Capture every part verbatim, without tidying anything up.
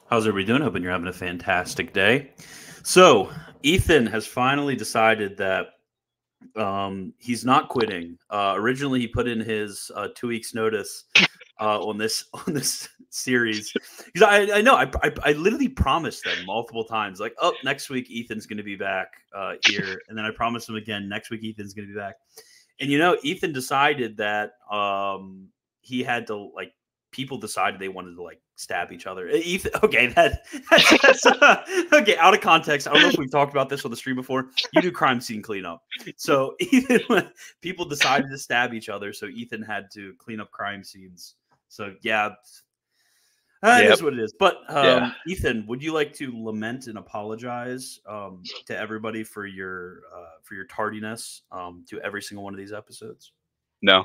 How's everybody doing? Hoping you're having a fantastic day. So, Ethan has finally decided that um, he's not quitting. Uh, originally, he put in his uh, two weeks notice uh, on this on this series because I, I know I, I I literally promised them multiple times, like, oh, next week Ethan's going to be back uh, here, and then I promised him again next week Ethan's going to be back, and you know Ethan decided that um, he had to like people decided they wanted to like stab each other. Ethan, okay, that that's, that's uh, okay. Out of context, I don't know if we've talked about this on the stream before. You do crime scene cleanup, so Ethan, people decided to stab each other, so Ethan had to clean up crime scenes. So yeah, that yep. is what it is. But um, yeah. Ethan, would you like to lament and apologize um, to everybody for your uh, for your tardiness um, to every single one of these episodes? No.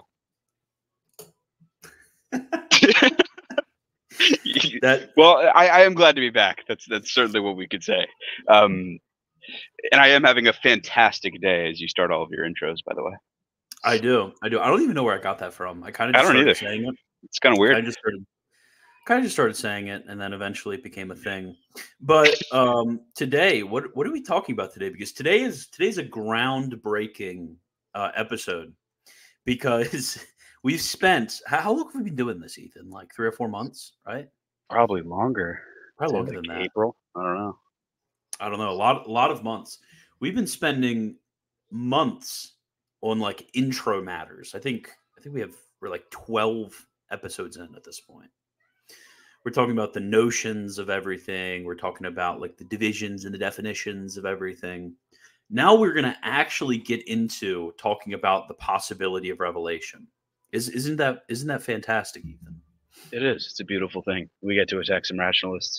that well, I, I am glad to be back. That's that's certainly what we could say. Um, and I am having a fantastic day as you start all of your intros. By the way, I do, I do. I don't even know where I got that from. I kind of I don't started either. saying it. It's kind of weird. I just started, kind of just started saying it, and then eventually it became a thing. But um, today, what what are we talking about today? Because today is today's a groundbreaking uh, episode because. We've spent how long have we been doing this, Ethan? Like three or four months, right? Probably longer. Probably longer than that. April. I don't know. I don't know. A lot, a lot of months. We've been spending months on like intro matters. I think, I think we have we're like twelve episodes in at this point. We're talking about the notions of everything. We're talking about like the divisions and the definitions of everything. Now we're going to actually get into talking about the possibility of revelation. Is, isn't that isn't that fantastic, Ethan? It is. It's a beautiful thing. We get to attack some rationalists.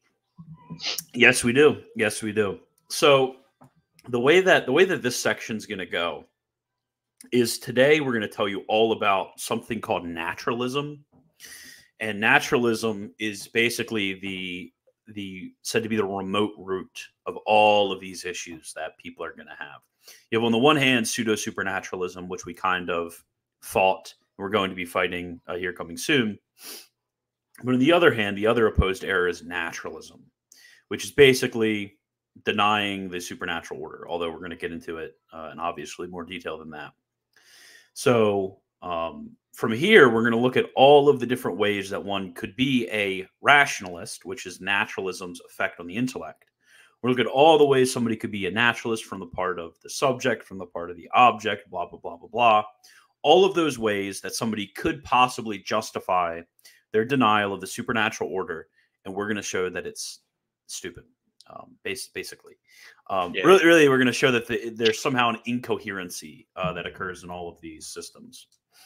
Yes, we do. Yes, we do. So the way that the way that this section is going to go is today we're going to tell you all about something called naturalism, and naturalism is basically the the said to be the remote root of all of these issues that people are going to have. You have on the one hand pseudo supernaturalism, which we kind of fought. We're going to be fighting uh, here coming soon. But on the other hand, the other opposed error is naturalism, which is basically denying the supernatural order, although we're going to get into it uh, in obviously more detail than that. So um, from here, we're going to look at all of the different ways that one could be a rationalist, which is naturalism's effect on the intellect. We're looking at all the ways somebody could be a naturalist from the part of the subject, from the part of the object, blah, blah, blah, blah, blah. All of those ways that somebody could possibly justify their denial of the supernatural order, and we're going to show that it's stupid, um, base, basically. Um, yeah. Really, really, we're going to show that the, there's somehow an incoherency uh, that occurs in all of these systems.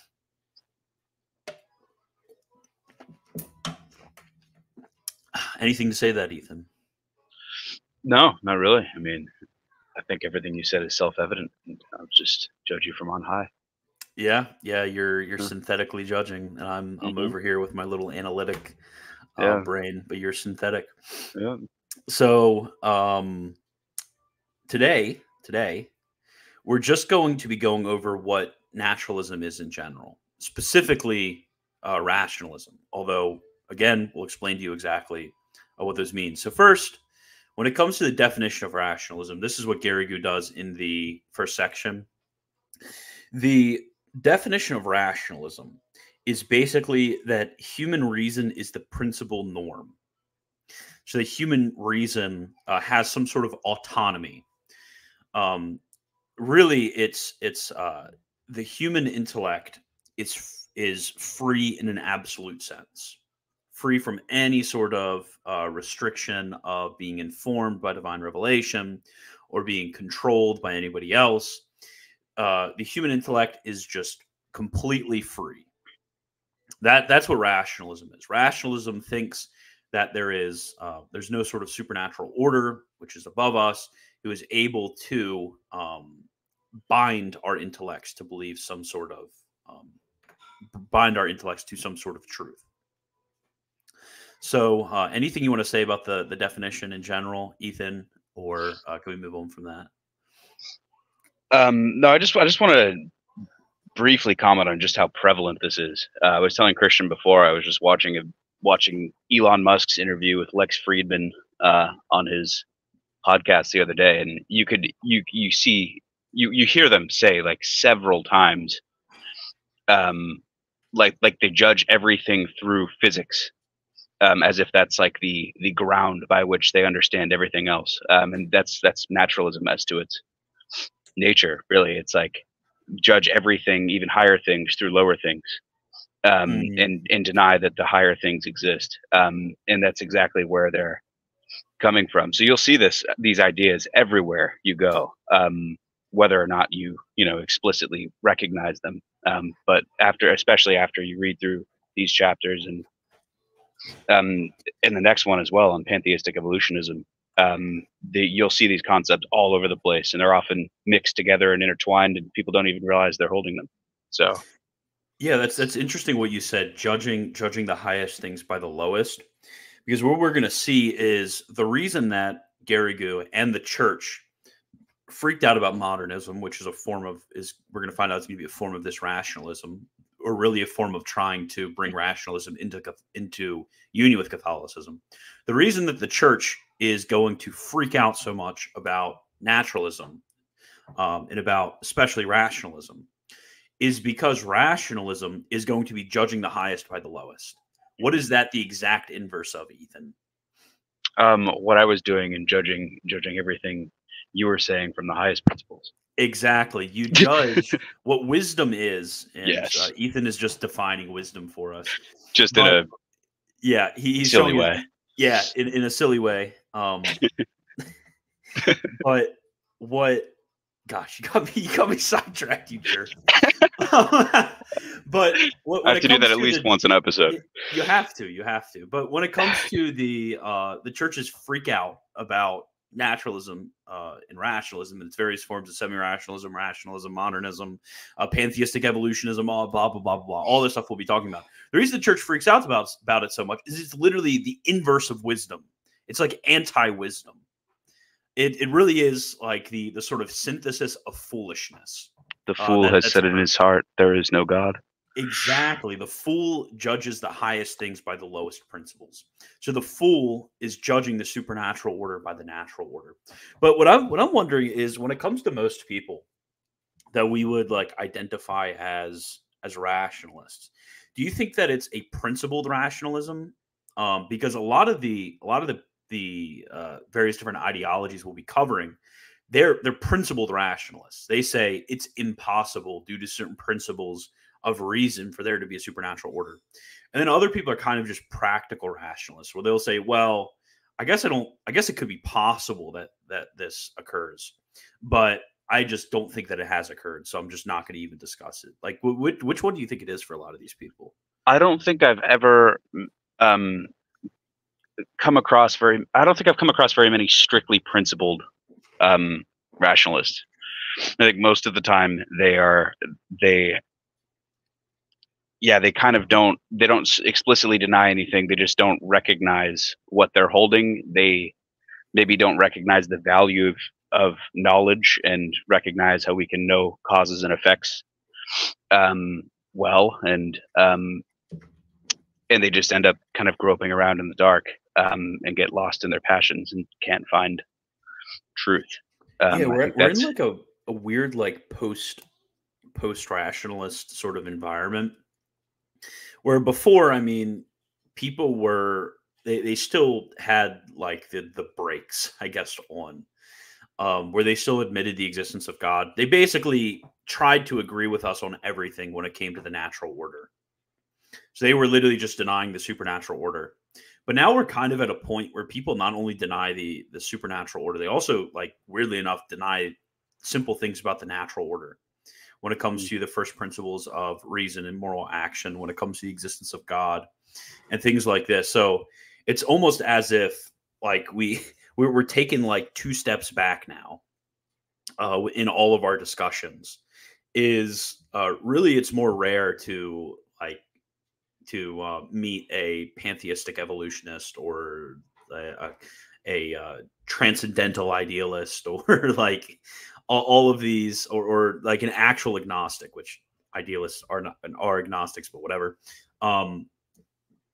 Anything to say that, Ethan? No, not really. I mean, I think everything you said is self-evident. I'll just judge you from on high. Yeah, yeah, you're you're mm-hmm. synthetically judging, and I'm I'm mm-hmm. over here with my little analytic uh, yeah. brain, but you're synthetic. Yeah. So um, today, today, we're just going to be going over what naturalism is in general, specifically uh, rationalism. Although, again, we'll explain to you exactly uh, what those mean. So first, when it comes to the definition of rationalism, this is what Garrigou does in the first section. The definition of rationalism is basically that human reason is the principal norm. So the human reason uh, has some sort of autonomy. Um, really, it's it's uh, the human intellect is is free in an absolute sense, free from any sort of uh, restriction of being informed by divine revelation or being controlled by anybody else. Uh, the human intellect is just completely free. That that's what rationalism is. Rationalism thinks that there is uh, there's no sort of supernatural order which is above us, who is able to um, bind our intellects to believe some sort of um, bind our intellects to some sort of truth. So, uh, anything you want to say about the the definition in general, Ethan, or uh, can we move on from that? Um, no, I just I just want to briefly comment on just how prevalent this is. Uh, I was telling Christian before, I was just watching a watching Elon Musk's interview with Lex Friedman uh, on his podcast the other day, and you could you you see you you hear them say like several times, um, like like they judge everything through physics, um, as if that's like the the ground by which they understand everything else, um, and that's that's naturalism as to its nature. Really, it's like judge everything, even higher things, through lower things. Um, Mhm. and and deny that the higher things exist, um, and that's exactly where they're coming from. So you'll see this these ideas everywhere you go, um, whether or not you you know explicitly recognize them. Um, but after, especially after you read through these chapters, and um, in the next one as well on pantheistic evolutionism, um, the, you'll see these concepts all over the place, and they're often mixed together and intertwined, and people don't even realize they're holding them. So Yeah, that's that's interesting what you said, judging judging the highest things by the lowest. Because what we're going to see is the reason that Garrigou and the church freaked out about modernism, which is a form of is we're going to find out it's going to be a form of this rationalism, or really a form of trying to bring rationalism into into union with Catholicism. The reason that the church is going to freak out so much about naturalism, um, and about especially rationalism, is because rationalism is going to be judging the highest by the lowest. What is that the exact inverse of, Ethan? um, what I was doing and judging judging everything you were saying from the highest principles. Exactly. You judge what wisdom is, and Yes, uh, Ethan is just defining wisdom for us. just in But a yeah, he, he's silly showing us, way. yeah, in, in a silly way. Um, but what? Gosh, you got me. You got me sidetracked, you jerk. But what, I when have it to do comes that at to least the, once an episode. you, you have to, you have to. But when it comes to the uh, the church's freak out about naturalism uh, and rationalism and its various forms of semi-rationalism, rationalism, modernism, uh, pantheistic evolutionism, all blah blah blah blah, all this stuff we'll be talking about. The reason the church freaks out about about it so much is it's literally the inverse of wisdom. It's like anti-wisdom. It it really is like the the sort of synthesis of foolishness. The Uh, fool that has that's said in his heart, "There is no God." exactly. The fool judges the highest things by the lowest principles. So the fool is judging the supernatural order by the natural order. But what I'm what I'm wondering is when it comes to most people that we would like identify as as rationalists, do you think that it's a principled rationalism? Um, because a lot of the a lot of the the uh, various different ideologies we'll be covering, they're they're principled rationalists. They say it's impossible due to certain principles of reason for there to be a supernatural order. And then other people are kind of just practical rationalists where they'll say, well, I guess I don't I guess it could be possible that that this occurs, but I just don't think that it has occurred, so I'm just not going to even discuss it. Like, which, which one do you think it is for a lot of these people? I don't think I've ever um, come across very. I don't think I've come across very many strictly principled um, rationalists. I think most of the time they are they yeah they kind of don't they don't explicitly deny anything. They just don't recognize what they're holding. They maybe don't recognize the value of, of knowledge and recognize how we can know causes and effects um, well, and um, and they just end up kind of groping around in the dark, um, and get lost in their passions and can't find truth. Yeah, Um, I we're think we're in that's like a, a weird like post post rationalist sort of environment where before, I mean, people were they, they still had like the the brakes, I guess, on um, where they still admitted the existence of God. They basically tried to agree with us on everything when it came to the natural order. So they were literally just denying the supernatural order. But now we're kind of at a point where people not only deny the the supernatural order, they also, like, weirdly enough, deny simple things about the natural order when it comes to the first principles of reason and moral action, when it comes to the existence of God and things like this. So it's almost as if like we we're, we're taking like two steps back now uh, in all of our discussions. Is uh, really it's more rare to like to uh, meet a pantheistic evolutionist or a, a, a uh, transcendental idealist or like all, all of these or, or like an actual agnostic, which idealists are not are agnostics, but whatever. Um,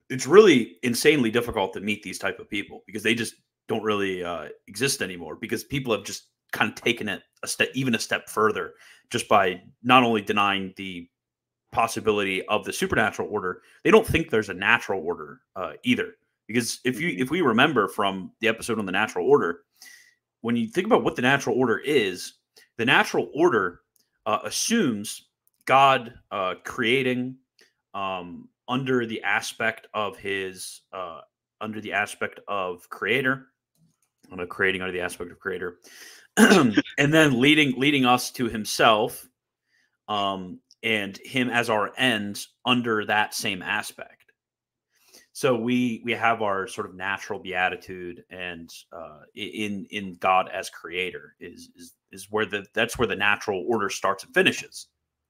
it's really insanely difficult to meet these type of people because they just don't really uh, exist anymore, because people have just kind of taken it a step, even a step further, just by not only denying the possibility of the supernatural order, they don't think there's a natural order uh, either. Because if you if we remember from the episode on the natural order, when you think about what the natural order is, the natural order uh, assumes God uh, creating um, under the aspect of his uh, under the aspect of creator, uh, creating under the aspect of creator, and then leading leading us to himself, um, and him as our end under that same aspect. So we we have our sort of natural beatitude, and uh, in in God as creator is is is where the that's where the natural order starts and finishes.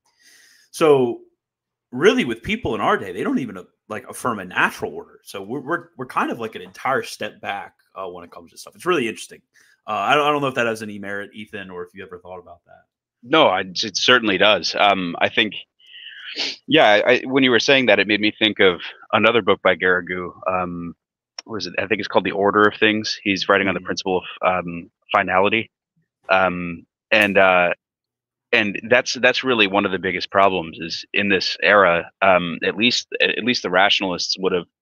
So really, with people in our day, they don't even uh, like affirm a natural order. So we're we're, we're kind of like an entire step back uh, when it comes to stuff. It's really interesting. Uh, I don't I don't know if that has any merit, Ethan, or if you ever thought about that. No, I, it certainly does. Um, I think, yeah, I, when you were saying that, it made me think of another book by Garrigou. Um, what is it? I think it's called The Order of Things. He's writing on the Mm. principle of um, finality, um, and uh, and that's that's really one of the biggest problems is in this era. Um, at least at least the rationalists would have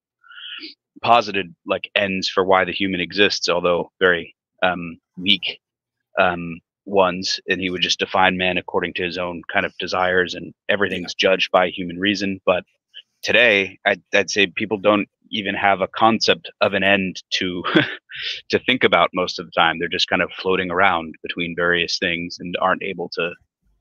posited like ends for why the human exists, although very um, weak um, ones, and he would just define man according to his own kind of desires, and everything's Yeah. judged by human reason. But today, I'd, I'd say people don't even have a concept of an end to to think about most of the time. They're just kind of floating around between various things and aren't able to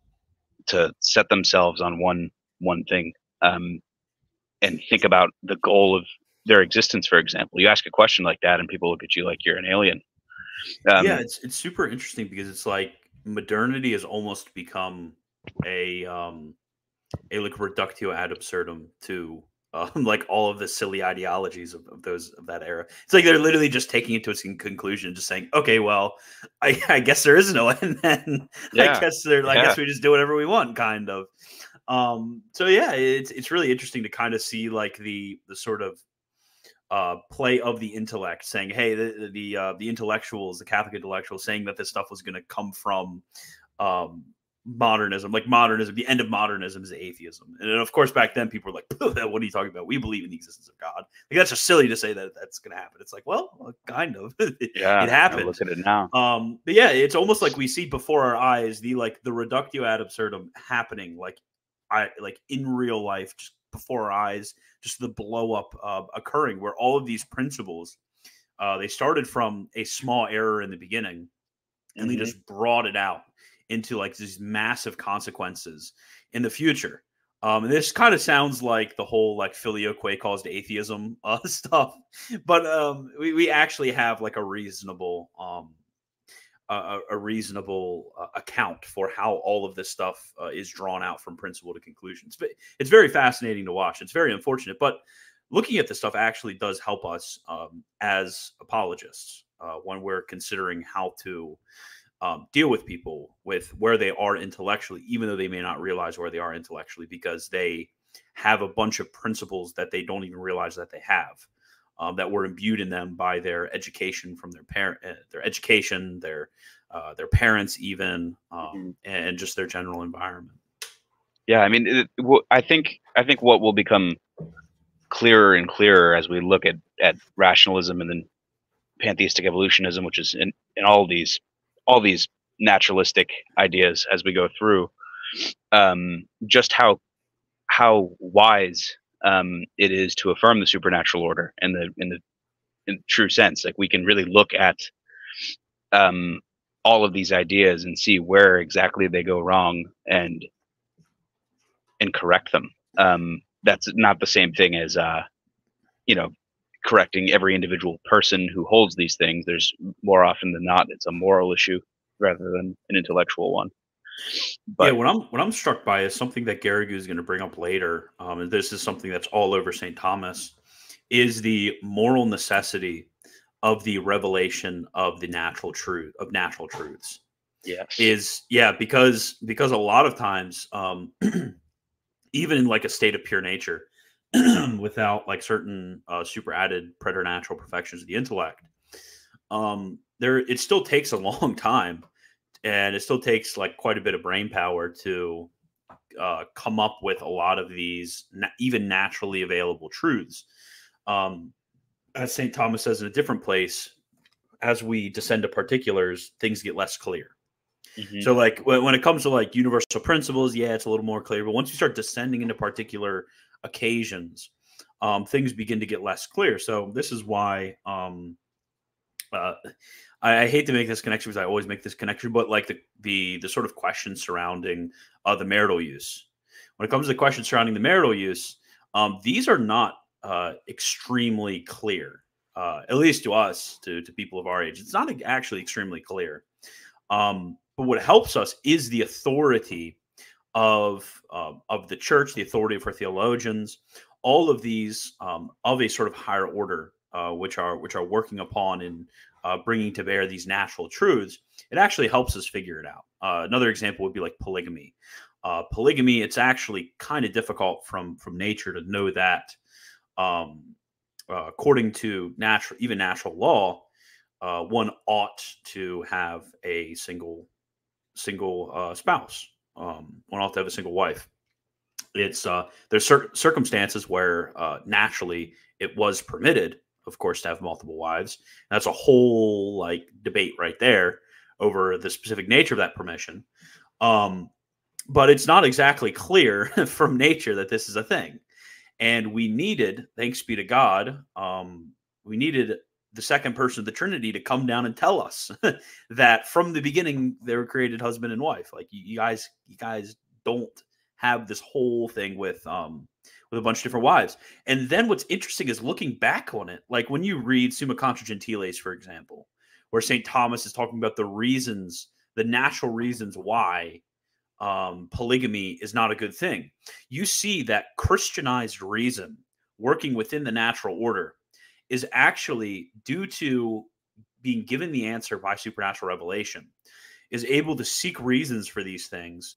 to set themselves on one one thing um, and think about the goal of their existence. For example, you ask a question like that, and people look at you like you're an alien. Yeah, Um, it's it's super interesting because it's like modernity has almost become a um a like reductio ad absurdum to um, like all of the silly ideologies of, of those of that era. It's like they're literally just taking it to its conclusion, just saying, okay, well, I, I guess there is no end then. I yeah, guess there I yeah. guess we just do whatever we want, kind of. Um, so yeah, it's it's really interesting to kind of see like the the sort of uh, play of the intellect, saying, "Hey, the the uh, the intellectuals, the Catholic intellectuals, saying that this stuff was going to come from um, modernism, like modernism. The end of modernism is atheism." And of course, back then, people were like, "What are you talking about? We believe in the existence of God." Like that's just silly to say that that's going to happen. It's like, well, kind of. it, Yeah, it I happened. look at it now. Um, but yeah, it's almost like we see before our eyes the like the reductio ad absurdum happening, like I like in real life, just before our eyes, just the blow up uh, occurring, where all of these principles uh, they started from a small error in the beginning, and they Hmm. just brought it out into like these massive consequences in the future. Um, and this kind of sounds like the whole like filioque caused atheism uh, stuff, but um, we, we actually have like a reasonable um, a, a reasonable uh, account for how all of this stuff uh, is drawn out from principle to conclusion. It's, it's very fascinating to watch. It's very unfortunate, but looking at this stuff actually does help us um, as apologists uh, when we're considering how to um, deal with people with where they are intellectually, even though they may not realize where they are intellectually, because they have a bunch of principles that they don't even realize that they have. Um, that were imbued in them by their education from their parent, uh, their education, their uh, their parents, even, Hmm. um, and just their general environment. Yeah, I mean, it, w- I think I think what will become clearer and clearer as we look at at rationalism and then pantheistic evolutionism, which is in, in all these all these naturalistic ideas as we go through, um, just how how wise um, it is to affirm the supernatural order in the in the in the true sense. Like we can really look at um, all of these ideas and see where exactly they go wrong and and correct them. Um, that's not the same thing as uh, you know correcting every individual person who holds these things. There's more often than not it's a moral issue rather than an intellectual one. Yeah, But what I'm what I'm struck by is something that Garrigou is going to bring up later, um, and this is something that's all over Saint Thomas, is the moral necessity of the revelation of the natural truth of natural truths. yes, Is yeah, because because a lot of times, um, even in like a state of pure nature, without like certain uh, super added preternatural perfections of the intellect, um, there it still takes a long time, and it still takes like quite a bit of brain power to uh, come up with a lot of these na- even naturally available truths. Um, as Saint Thomas says in a different place, as we descend to particulars, things get less clear. Mm-hmm. So, like when, when it comes to like universal principles, yeah, it's a little more clear. But once you start descending into particular occasions, um, things begin to get less clear. So this is why um, uh, I, I hate to make this connection because I always make this connection, but like the the the sort of questions surrounding uh, the marital use. When it comes to the questions surrounding the marital use, um, these are not uh, extremely clear, uh, at least to us, to to people of our age. It's not actually extremely clear. Um, but what helps us is the authority of um, of the church, the authority of her theologians, all of these um, of a sort of higher order, uh, which are which are working upon and uh, bringing to bear these natural truths. It actually helps us figure it out. Uh, another example would be like polygamy. Uh, polygamy, it's actually kind of difficult from from nature to know that. Um, uh, according to natural, even natural law, uh, one ought to have a single single uh, spouse. Um, one ought to have a single wife. It's uh, there's certain circumstances where uh, naturally it was permitted, of course, to have multiple wives. And that's a whole like debate right there over the specific nature of that permission. Um, but it's not exactly clear from nature that this is a thing. And we needed, thanks be to God, um, we needed the second person of the Trinity to come down and tell us that from the beginning they were created husband and wife. Like you, you guys, you guys don't have this whole thing with um with a bunch of different wives. And then what's interesting is looking back on it, like when you read Summa Contra Gentiles, for example, where Saint Thomas is talking about the reasons, the natural reasons why um, polygamy is not a good thing. You see that Christianized reason working within the natural order is actually due to being given the answer by supernatural revelation, is able to seek reasons for these things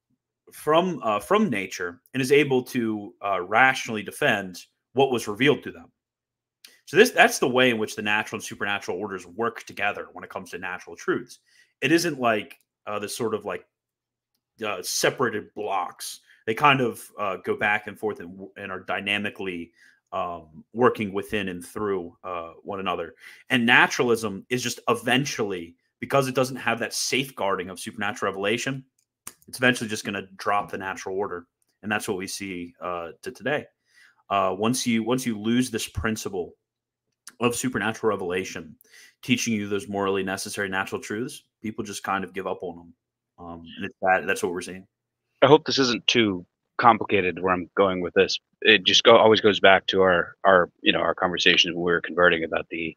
from uh, from nature, and is able to uh, rationally defend what was revealed to them. So this that's the way in which the natural and supernatural orders work together when it comes to natural truths. It isn't like uh, this sort of like uh, separated blocks. They kind of uh, go back and forth and, and are dynamically um, working within and through uh, one another. And naturalism is just eventually, because it doesn't have that safeguarding of supernatural revelation, it's eventually just going to drop the natural order. And that's what we see uh, to today. Uh, once you once you lose this principle of supernatural revelation, teaching you those morally necessary natural truths, people just kind of give up on them. Um, and it's that, that's what we're seeing. I hope this isn't too complicated where I'm going with this. It just go always goes back to our our you know our conversations when we were converting about the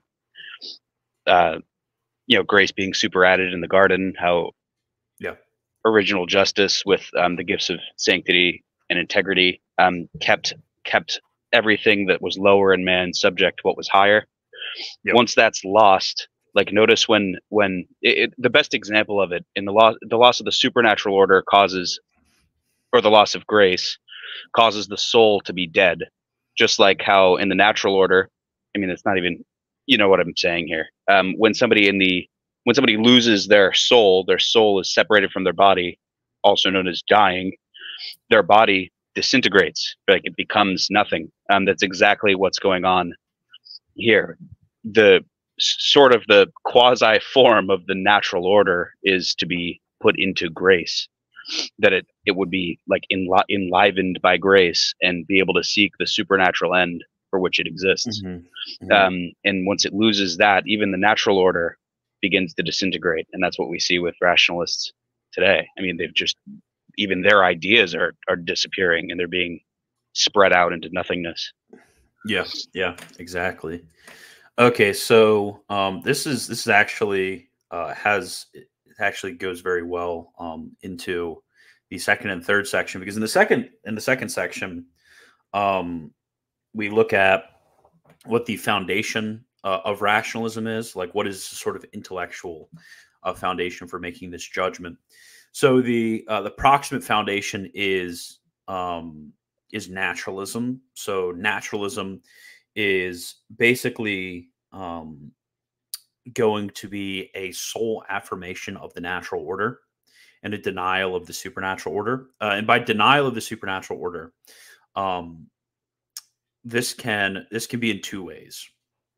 uh you know grace being super added in the garden, how Yeah. original justice with um, the gifts of sanctity and integrity um, kept kept everything that was lower in man subject to what was higher. Yep. Once that's lost, like notice when when it, it, the best example of it in the loss the loss of the supernatural order causes, or the loss of grace causes the soul to be dead, just like how in the natural order, I mean, it's not even, you know what I'm saying here. Um, when somebody in the when somebody loses their soul, their soul is separated from their body, also known as dying. Their body disintegrates, like it becomes nothing. Um, that's exactly what's going on here. The sort of the quasi form of the natural order is to be put into grace, that it it would be like enli- enlivened by grace and be able to seek the supernatural end for which it exists. Mm-hmm. Mm-hmm. Um, and once it loses that, even the natural order begins to disintegrate, and that's what we see with rationalists today. I mean, they've just even their ideas are are disappearing, and they're being spread out into nothingness. Yeah. Yeah. Exactly. Okay. So um, this is this is actually uh, has it actually goes very well um, into the second and third section, because in the second in the second section um, we look at what the foundation uh, of rationalism is, like what is sort of intellectual uh, foundation for making this judgment. So the uh, the proximate foundation is um, is naturalism. So naturalism is basically um, going to be a sole affirmation of the natural order and a denial of the supernatural order. Uh, and by denial of the supernatural order, um, this can this can be in two ways.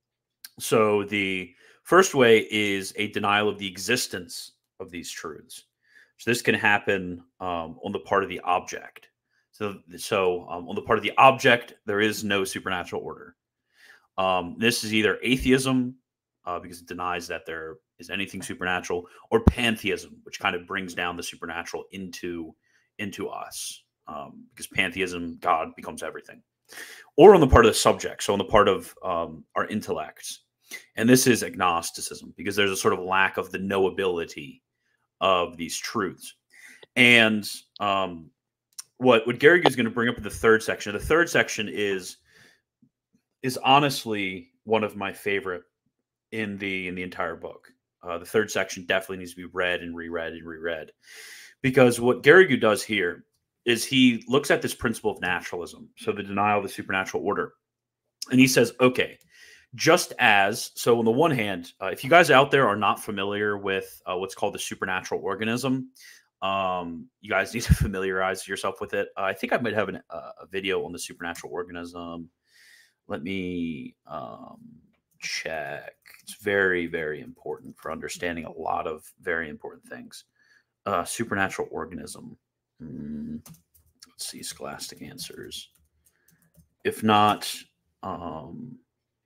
So the first way is a denial of the existence of these truths. So this can happen um, on the part of the object. So, so um, on the part of the object, there is no supernatural order. Um, this is either atheism, uh, because it denies that there is anything supernatural, or pantheism, which kind of brings down the supernatural into into us, um, because pantheism, God becomes everything. Or on the part of the subject, so on the part of um, our intellects. And this is agnosticism, because there's a sort of lack of the knowability of these truths. And um, what what Garrigou is going to bring up in the third section. The third section is is honestly one of my favorite in the in the entire book. Uh, the third section definitely needs to be read and reread and reread, because what Garrigou does here is he looks at this principle of naturalism, so the denial of the supernatural order, and he says, okay, just as, so on the one hand, uh, if you guys out there are not familiar with uh, what's called the supernatural organism, um, you guys need to familiarize yourself with it. Uh, I think I might have an, uh, a video on the supernatural organism. Let me um, check. It's very, very important for understanding a lot of very important things. Uh, supernatural organism. Mm, let's see, Scholastic Answers. If not, um,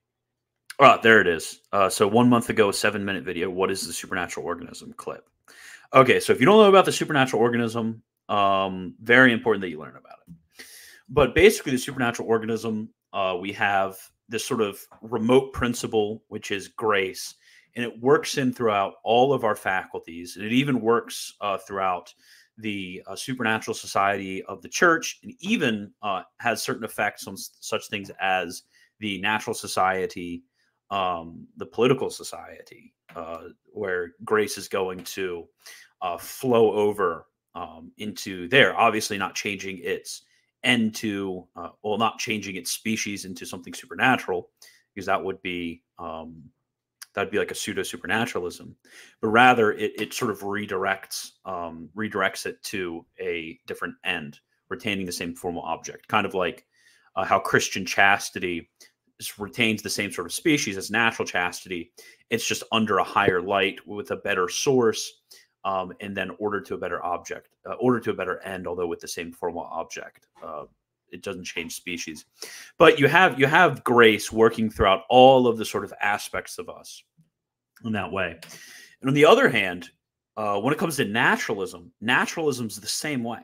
oh, there it is. Uh, so one month ago, a seven-minute video. What is the supernatural organism clip? Okay, so if you don't know about the supernatural organism, um, very important that you learn about it. But basically, the supernatural organism, uh, we have this sort of remote principle, which is grace, and it works in throughout all of our faculties, and it even works uh, throughout the uh, supernatural society of the church, and even uh, has certain effects on s- such things as the natural society, um, the political society, uh, where grace is going to uh, flow over um, into there, obviously not changing its end to, uh, well, not changing its species into something supernatural, because that would be, um, that'd be like a pseudo supernaturalism, but rather it, it sort of redirects, um, redirects it to a different end, retaining the same formal object, kind of like uh, how Christian chastity retains the same sort of species as natural chastity. It's just under a higher light with a better source, um, and then ordered to a better object, uh, ordered to a better end, although with the same formal object. Uh, it doesn't change species, but you have you have grace working throughout all of the sort of aspects of us in that way. And on the other hand, uh, when it comes to naturalism, naturalism is the same way.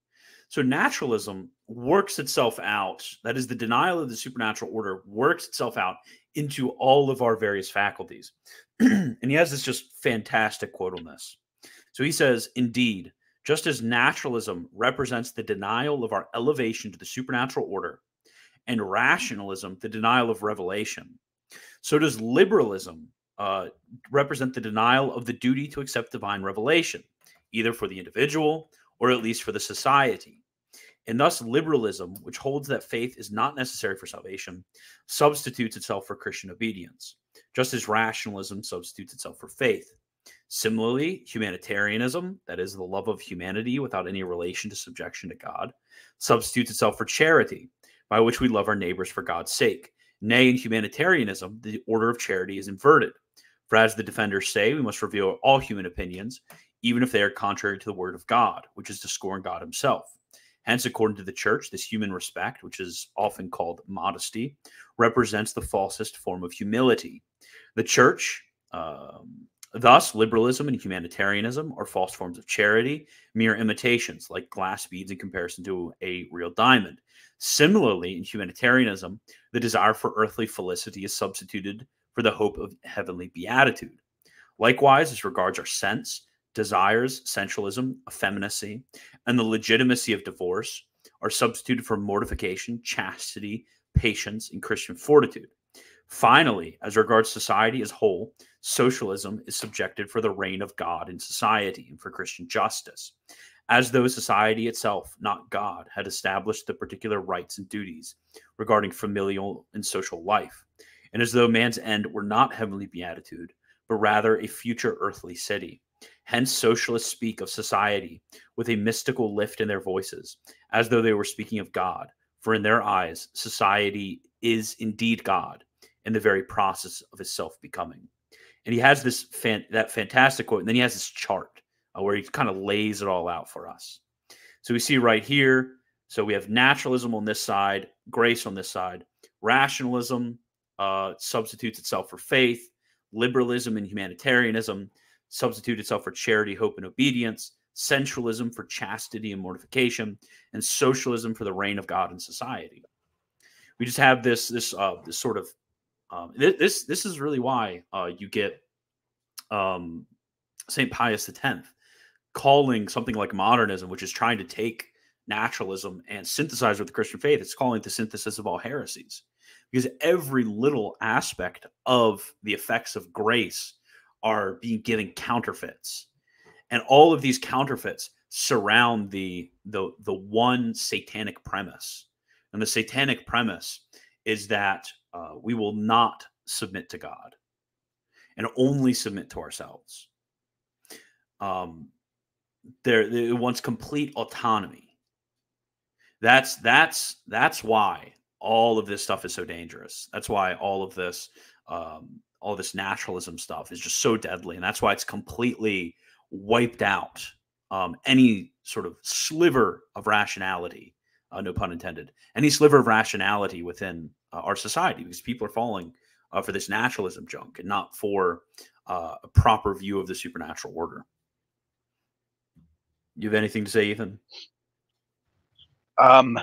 So naturalism works itself out. That is, the denial of the supernatural order works itself out into all of our various faculties. And he has this just fantastic quote on this. So he says, indeed, just as naturalism represents the denial of our elevation to the supernatural order, and rationalism the denial of revelation, so does liberalism uh, represent the denial of the duty to accept divine revelation, either for the individual or at least for the society. And thus, liberalism, which holds that faith is not necessary for salvation, substitutes itself for Christian obedience, just as rationalism substitutes itself for faith. Similarly, humanitarianism, that is, the love of humanity without any relation to subjection to God, substitutes itself for charity, by which we love our neighbors for God's sake. Nay, in humanitarianism, the order of charity is inverted. For as the defenders say, we must reveal all human opinions, even if they are contrary to the word of God, which is to scorn God himself. Hence, according to the church, this human respect, which is often called modesty, represents the falsest form of humility. The church, um, thus, liberalism and humanitarianism are false forms of charity, mere imitations, like glass beads in comparison to a real diamond. Similarly, in humanitarianism, the desire for earthly felicity is substituted for the hope of heavenly beatitude. Likewise, as regards our sense, desires, sensualism, effeminacy, and the legitimacy of divorce are substituted for mortification, chastity, patience, and Christian fortitude. Finally, as regards society as whole, socialism is subjected for the reign of God in society and for Christian justice. as though society itself, not God, had established the particular rights and duties regarding familial and social life, and as though man's end were not heavenly beatitude, but rather a future earthly city. Hence, socialists speak of society with a mystical lift in their voices, as though they were speaking of God, for in their eyes, society is indeed God in the very process of his self-becoming. And he has this fan, that fantastic quote, and then he has this chart uh, where he kind of lays it all out for us. So we see right here, so we have naturalism on this side, grace on this side, rationalism uh, substitutes itself for faith, liberalism and humanitarianism substitute itself for charity, hope, and obedience, sensualism for chastity and mortification, and socialism for the reign of God in society. We just have this this uh, this sort of um, th this this is really why uh, you get um, Saint Pius the Tenth calling something like modernism, which is trying to take naturalism and synthesize with the Christian faith. It's calling it the synthesis of all heresies, because every little aspect of the effects of grace are being given counterfeits, and all of these counterfeits surround the the the one satanic premise. And the satanic premise is that uh, we will not submit to God and only submit to ourselves. Um, there, it wants complete autonomy. That's that's that's why all of this stuff is so dangerous. That's why all of this. Um, all this naturalism stuff is just so deadly. And that's why it's completely wiped out um, any sort of sliver of rationality, uh, no pun intended, any sliver of rationality within uh, our society, because people are falling uh, for this naturalism junk and not for uh, a proper view of the supernatural order. You have anything to say, Ethan? Um,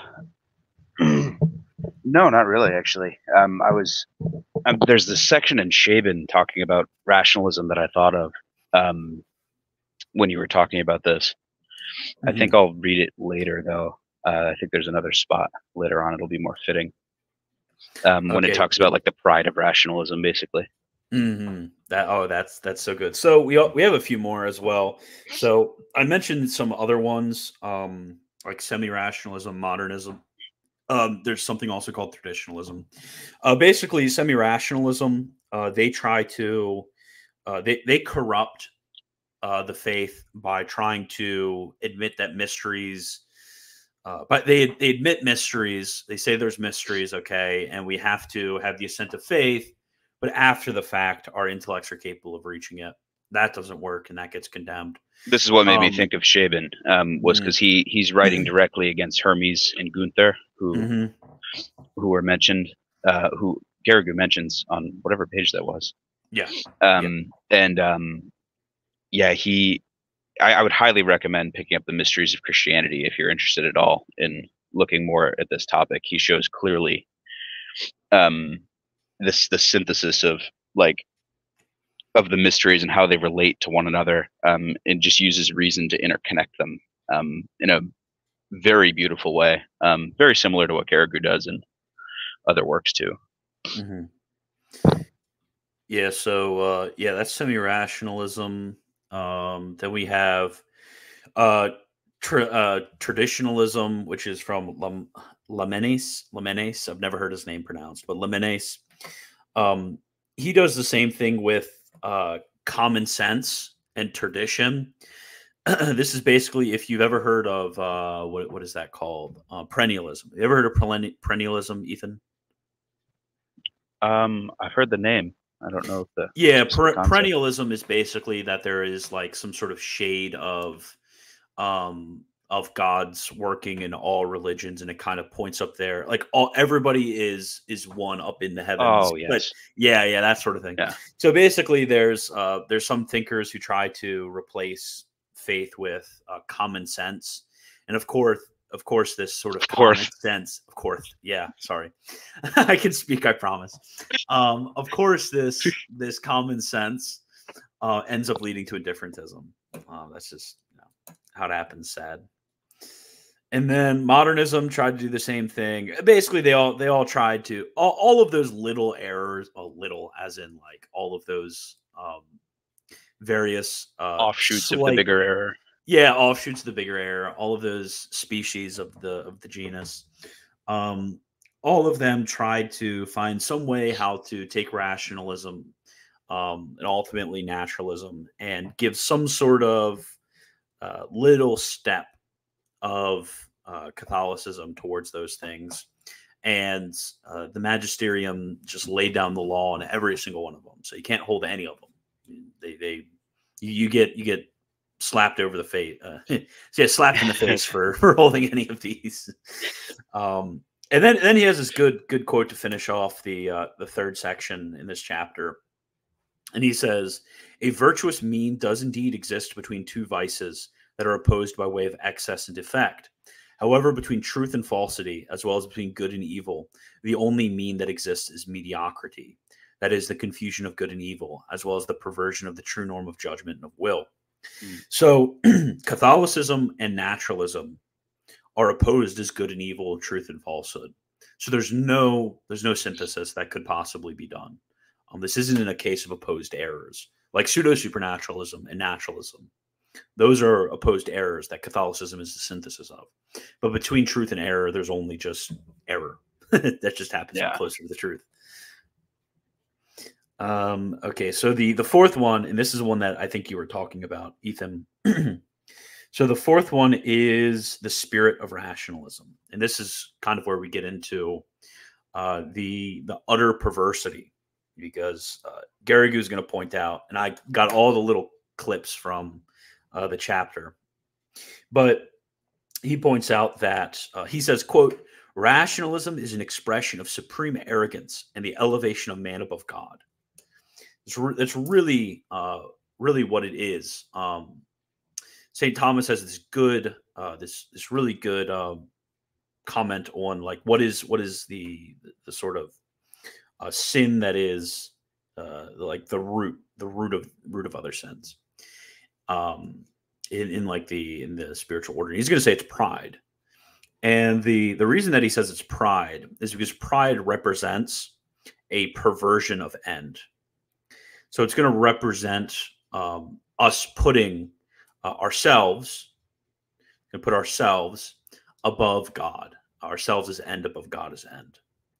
no, not really, actually. Um, I was, um, there's this section in Shaban talking about rationalism that I thought of um, when you were talking about this. Mm-hmm. I think I'll read it later, though. Uh, I think there's another spot later on. It'll be more fitting. Um, when okay. It talks about like the pride of rationalism, basically. Mm-hmm. That oh, that's that's so good. So we we have a few more as well. So I mentioned some other ones, um, like semi-rationalism, modernism. Um, there's something also called traditionalism. Uh, basically, semi-rationalism. Uh, they try to uh, they they corrupt uh, the faith by trying to admit that mysteries. Uh, but they they admit mysteries. They say there's mysteries, okay, and we have to have the assent of faith. But after the fact, our intellects are capable of reaching it. That doesn't work, and that gets condemned. This is what made um, me think of Shaban, um, was because mm, he he's writing directly against Hermes and Gunther, who mm-hmm. who were mentioned, uh, who Garrigou mentions on whatever page that was. Yeah. Um, yeah. And um, yeah, he. I, I would highly recommend picking up the Mysteries of Christianity if you're interested at all in looking more at this topic. He shows clearly. Um, this the synthesis of like of the mysteries and how they relate to one another, um, and just uses reason to interconnect them um, in a very beautiful way, um, very similar to what Garrigou does in other works too. Mm-hmm. Yeah, so uh, yeah, that's semi-rationalism. Um, then we have uh, tra uh, traditionalism, which is from Lam Lamennais. Lamennais, I've never heard his name pronounced, but Lamennais. Um, he does the same thing with uh, common sense and tradition. This is basically, if you've ever heard of uh, what what is that called? Uh, perennialism. You ever heard of perennialism, Ethan? Um, I've heard the name. I don't know if the yeah per perennialism is basically that there is like some sort of shade of um of God's working in all religions, and it kind of points up there, like all everybody is is one up in the heavens. Oh yes, but yeah, yeah, that sort of thing. Yeah. So basically, there's uh, there's some thinkers who try to replace faith with uh, common sense, and of course, of course, this sort of, of common sense, of course, yeah. Sorry, I can speak, I promise. Um, of course, this this common sense uh, ends up leading to indifferentism. Uh, that's just you know, how it happens. Sad. And then modernism tried to do the same thing. Basically, they all they all tried to all, all of those little errors, a little as in like all of those um, various uh, offshoots slight, of the bigger error. Yeah, offshoots of the bigger error, all of those species of the of the genus, um, all of them tried to find some way how to take rationalism um, and ultimately naturalism and give some sort of uh, little step of uh, Catholicism towards those things. And uh, the magisterium just laid down the law on every single one of them. So you can't hold any of them. They, they, you, you get, you get slapped over the face. Uh, so yeah, slapped in the face for for holding any of these. Um, and then, then he has this good, good quote to finish off the uh, the third section in this chapter. And he says, "A virtuous mean does indeed exist between two vices that are opposed by way of excess and defect. However, between truth and falsity, as well as between good and evil, the only mean that exists is mediocrity. That is, the confusion of good and evil, as well as the perversion of the true norm of judgment and of will." Mm. So Catholicism and naturalism are opposed as good and evil, truth and falsehood. So there's no there's no synthesis that could possibly be done. Um, this isn't in a case of opposed errors like pseudo-supernaturalism and naturalism. Those are opposed errors that Catholicism is the synthesis of. But between truth and error, there's only just error. That just happens yeah. to be closer to the truth. Um, okay, so the, the fourth one, and this is one that I think you were talking about, Ethan. So the fourth one is the spirit of rationalism. And this is kind of where we get into uh, the, the utter perversity. Because uh, Garrigou is going to point out, and I got all the little clips from uh, the chapter, but he points out that uh, he says, quote, "Rationalism is an expression of supreme arrogance and the elevation of man above God." It's re- that's really, uh, really what it is. Um, Saint Thomas has this good, uh, this this really good um, comment on like what is what is the the sort of a sin that is uh, like the root, the root of root of other sins. Um, in, in like the in the spiritual order, he's going to say it's pride, and the the reason that he says it's pride is because pride represents a perversion of end. So it's going to represent um, us putting uh, ourselves, and put ourselves above God, ourselves as end above God as end.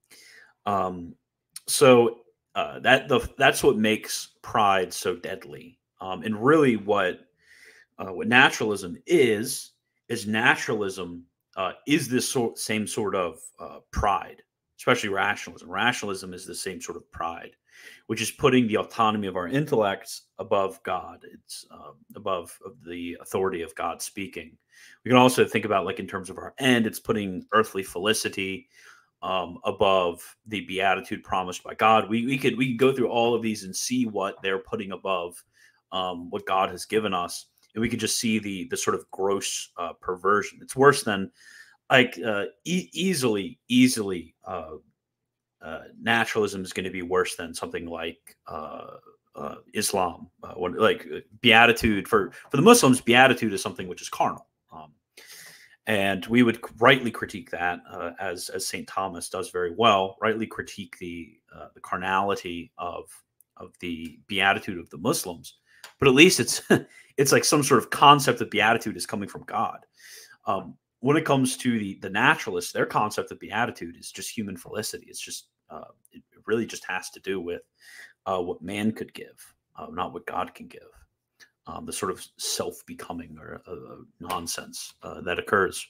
Um, So uh, that the that's what makes pride so deadly. Um, and really, what uh, what naturalism is is naturalism uh, is this sort, same sort of uh, pride, especially rationalism. Rationalism is the same sort of pride, which is putting the autonomy of our intellects above God. It's uh, above the authority of God speaking. We can also think about, like in terms of our end, it's putting earthly felicity Um, above the beatitude promised by God. We we could we could go through all of these and see what they're putting above um, what God has given us, and we could just see the the sort of gross uh, perversion. It's worse than like uh, e- easily easily uh, uh, naturalism is going to be worse than something like uh, uh, Islam. Uh, when, like beatitude for for the Muslims, beatitude is something which is carnal. Um, And we would rightly critique that, uh, as as Saint Thomas does very well, rightly critique the uh, the carnality of of the beatitude of the Muslims. But at least it's it's like some sort of concept of beatitude is coming from God. Um, when it comes to the the naturalists, their concept of beatitude is just human felicity. It's just uh, it really just has to do with uh, what man could give, uh, not what God can give. Um, the sort of self-becoming or uh, nonsense uh, that occurs.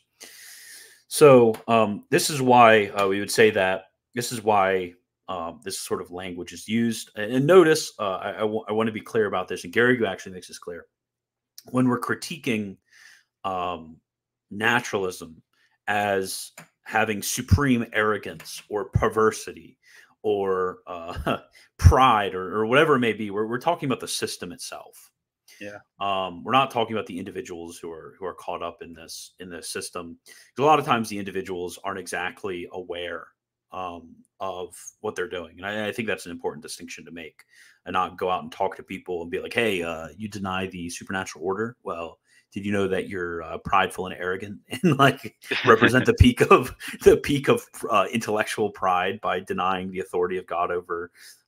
So um, this is why uh, we would say that this is why um, this sort of language is used. And notice, uh, I, I, w- I want to be clear about this, and Garrigou actually makes this clear. When we're critiquing um, naturalism as having supreme arrogance or perversity or uh, pride or, or whatever it may be, we're, we're talking about the system itself. Yeah. Um, we're not talking about the individuals who are who are caught up in this in this system. A lot of times the individuals aren't exactly aware um, of what they're doing, and I, I think that's an important distinction to make, and not go out and talk to people and be like, "Hey, uh, you deny the supernatural order? Well, did you know that you're uh, prideful and arrogant and like represent the peak of the peak of uh, intellectual pride by denying the authority of God over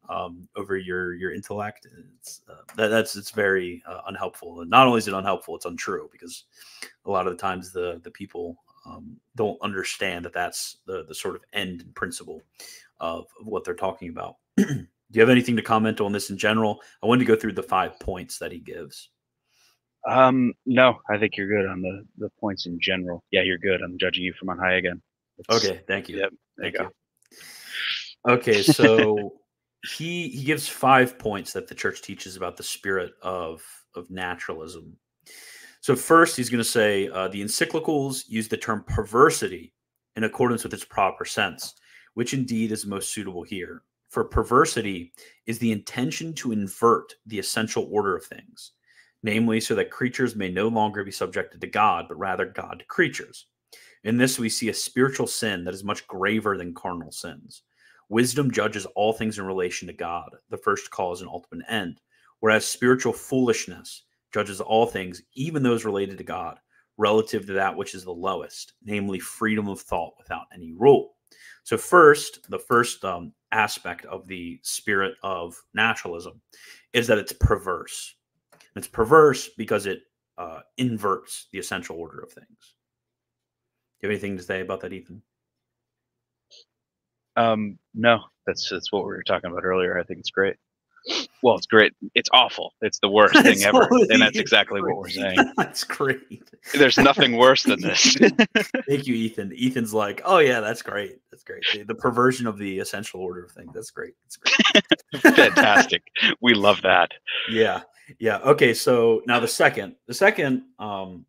um, over your your intellect. It's, uh, that, that's it's very uh, unhelpful. And not only is it unhelpful, it's untrue, because a lot of the times the the people um, don't understand that that's the the sort of end and principle of, of what they're talking about. Do you have anything to comment on this in general? I wanted to go through the five points that he gives. Um, no, I think you're good on the the points in general. Yeah, you're good. I'm judging you from on high again. It's, Okay, thank you. Yep, there Thank you go. you. Okay, so he he gives five points that the church teaches about the spirit of of naturalism. So first, he's going to say uh, the encyclicals use the term perversity in accordance with its proper sense, which indeed is most suitable here. For perversity is the intention to invert the essential order of things, namely so that creatures may no longer be subjected to God, but rather God to creatures. In this we see a spiritual sin that is much graver than carnal sins. Wisdom judges all things in relation to God, the first cause and ultimate end, whereas spiritual foolishness judges all things, even those related to God, relative to that which is the lowest, namely freedom of thought without any rule. So first, the first um, aspect of the spirit of naturalism is that it's perverse. It's perverse because it uh, inverts the essential order of things. Do you have anything to say about that, Ethan? Um, no, that's that's what we were talking about earlier. I think it's great. Well, it's great. It's awful. It's the worst thing It's ever, totally- and that's it's exactly great. what we're saying. That's great. There's nothing worse than this. Thank you, Ethan. Ethan's like, oh yeah, that's great. That's great. The, the perversion of the essential order of things. That's great. That's great. Fantastic. We love that. Yeah. Yeah. Okay. So now the second, the second, um,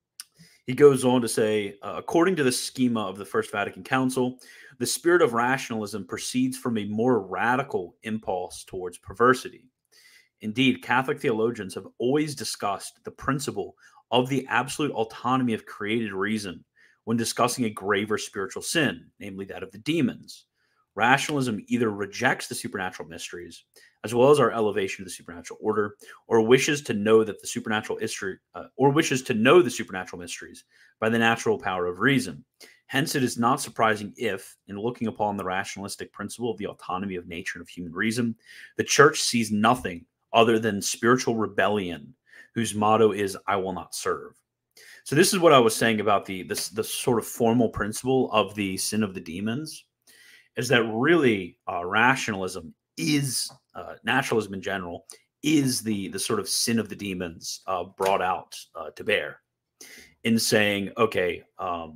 he goes on to say, uh, according to the schema of the First Vatican Council, the spirit of rationalism proceeds from a more radical impulse towards perversity. Indeed, Catholic theologians have always discussed the principle of the absolute autonomy of created reason when discussing a graver spiritual sin, namely that of the demons. Rationalism either rejects the supernatural mysteries, as well as our elevation to the supernatural order, or wishes to know that the supernatural history, uh, or wishes to know the supernatural mysteries by the natural power of reason. Hence, it is not surprising if, in looking upon the rationalistic principle of the autonomy of nature and of human reason, the Church sees nothing other than spiritual rebellion, whose motto is "I will not serve." So this is what I was saying about the this the sort of formal principle of the sin of the demons, is that really uh, rationalism is uh, naturalism in general is the the sort of sin of the demons uh, brought out uh, to bear in saying, okay, um,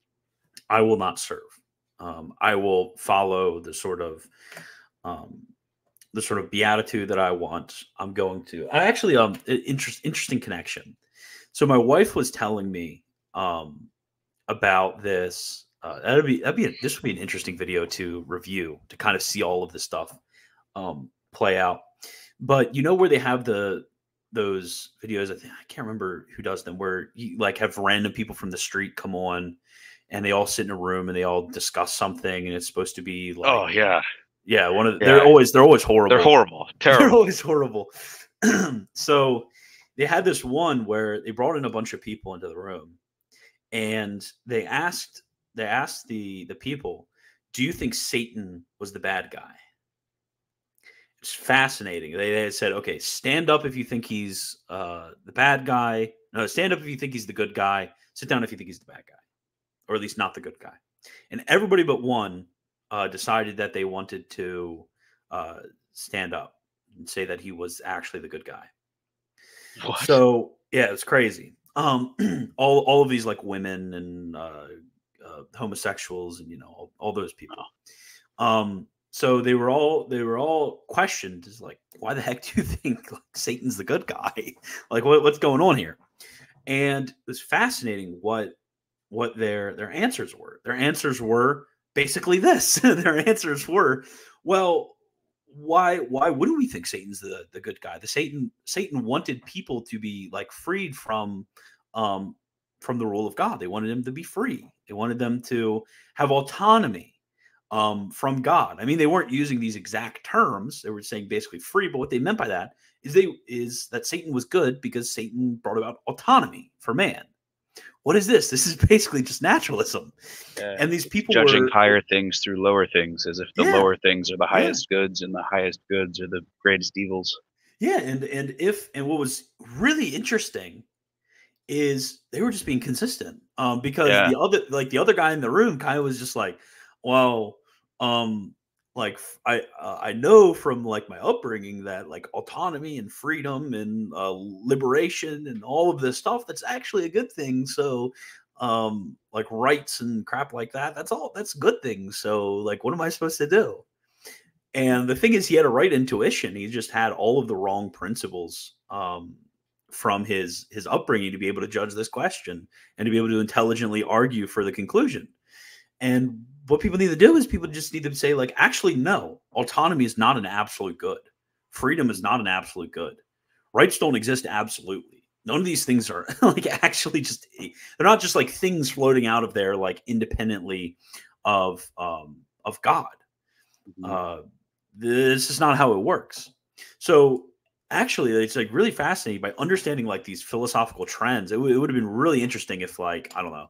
I will not serve. Um, I will follow the sort of um, the sort of beatitude that I want. I'm going to. I actually um interest, interesting connection. So my wife was telling me um, about this. Uh, that'd be that'd be a, this would be an interesting video to review, to kind of see all of this stuff um, play out. But you know where they have the those videos? I think I can't remember who does them. Where you like have random people from the street come on, and they all sit in a room and they all discuss something, and it's supposed to be like, Oh yeah, yeah. One of the, Yeah. they're always they're always horrible. they're horrible, They're terrible. always horrible. So they had this one where they brought in a bunch of people into the room, and they asked they asked the the people, "Do you think Satan was the bad guy?" It's fascinating. They, they said, "Okay, stand up if you think he's uh, the bad guy. No, stand up if you think he's the good guy. Sit down if you think he's the bad guy, or at least not the good guy." And everybody but one uh, decided that they wanted to uh, stand up and say that he was actually the good guy. What? So yeah, it's crazy. Um, all all of these like women and uh, uh, homosexuals and you know all, all those people. Um, so they were all they were all questioned. Is like, why the heck do you think like, Satan's the good guy? Like, what, what's going on here? And it was fascinating what what their their answers were. Their answers were basically this. Their answers were, well, why why wouldn't we think Satan's the the good guy? The Satan Satan wanted people to be like freed from um from the rule of God. They wanted them to be free. They wanted them to have autonomy um from God. I mean, they weren't using these exact terms. They were saying basically free, but what they meant by that is they is that Satan was good because Satan brought about autonomy for man. What is this? This is basically just naturalism. Yeah. And these people Judging were, higher things through lower things, as if the yeah, lower things are the yeah, highest goods and the highest goods are the greatest evils. yeah. And and if and what was really interesting is they were just being consistent. Um, because Yeah. the other like the other guy in the room kind of was just like, well, um, like f- I uh, I know from like my upbringing that like autonomy and freedom and uh, liberation and all of this stuff, that's actually a good thing. So um like rights and crap like that, that's all that's good things. So like what am I supposed to do? And the thing is, he had a right intuition. He just had all of the wrong principles um, from his his upbringing to be able to judge this question and to be able to intelligently argue for the conclusion. And what people need to do is people just need to say, like, actually, no, autonomy is not an absolute good. Freedom is not an absolute good. Rights don't exist absolutely. None of these things are like actually just they're not just like things floating out of there like independently of um, of God. Mhm. Uh, this is not how it works. So actually, it's like really fascinating by understanding like these philosophical trends. It, w- it would have been really interesting if like I don't know,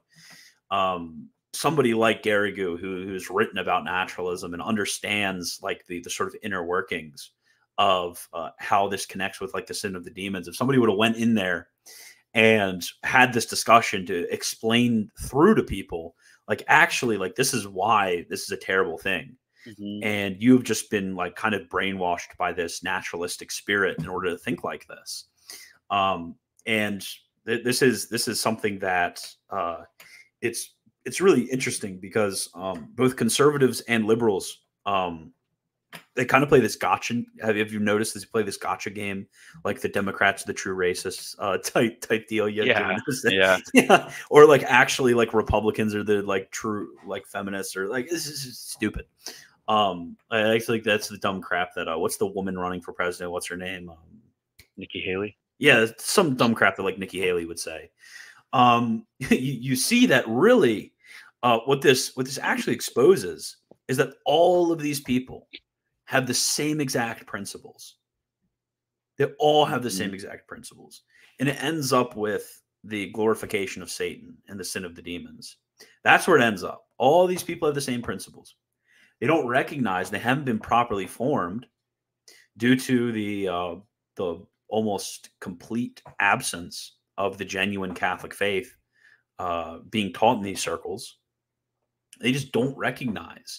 um, somebody like Garrigou who who's written about naturalism and understands like the the sort of inner workings of uh, how this connects with like the sin of the demons. If somebody would have went in there and had this discussion to explain through to people, like actually, like this is why this is a terrible thing Mhm. and you've just been like kind of brainwashed by this naturalistic spirit in order to think like this. Um, and th- this is this is something that uh, it's it's really interesting because um, both conservatives and liberals um, they kind of play this gotcha. Have, have you noticed this? Play this gotcha game, like the Democrats, are the true racists uh, type type deal. You, you ever Yeah. notice that? Yeah. Yeah, or like actually like Republicans are the like true like feminists or like this is just stupid. Um, I actually think that's the dumb crap that uh, what's the woman running for president? What's her name? Um, Nikki Haley. yeah, some dumb crap that like Nikki Haley would say. Um, you, you see that really uh, what this what this actually exposes is that all of these people have the same exact principles. They all have the same Mhm. exact principles, and it ends up with the glorification of Satan and the sin of the demons. That's where it ends up. All these people have the same principles. They don't recognize they haven't been properly formed due to the uh, the almost complete absence of the genuine Catholic faith uh, being taught in these circles. They just don't recognize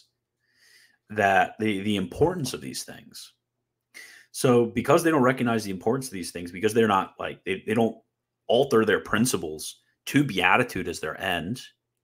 that the the importance of these things. So because they don't recognize the importance of these things, because they're not like they, they don't alter their principles to beatitude as their end.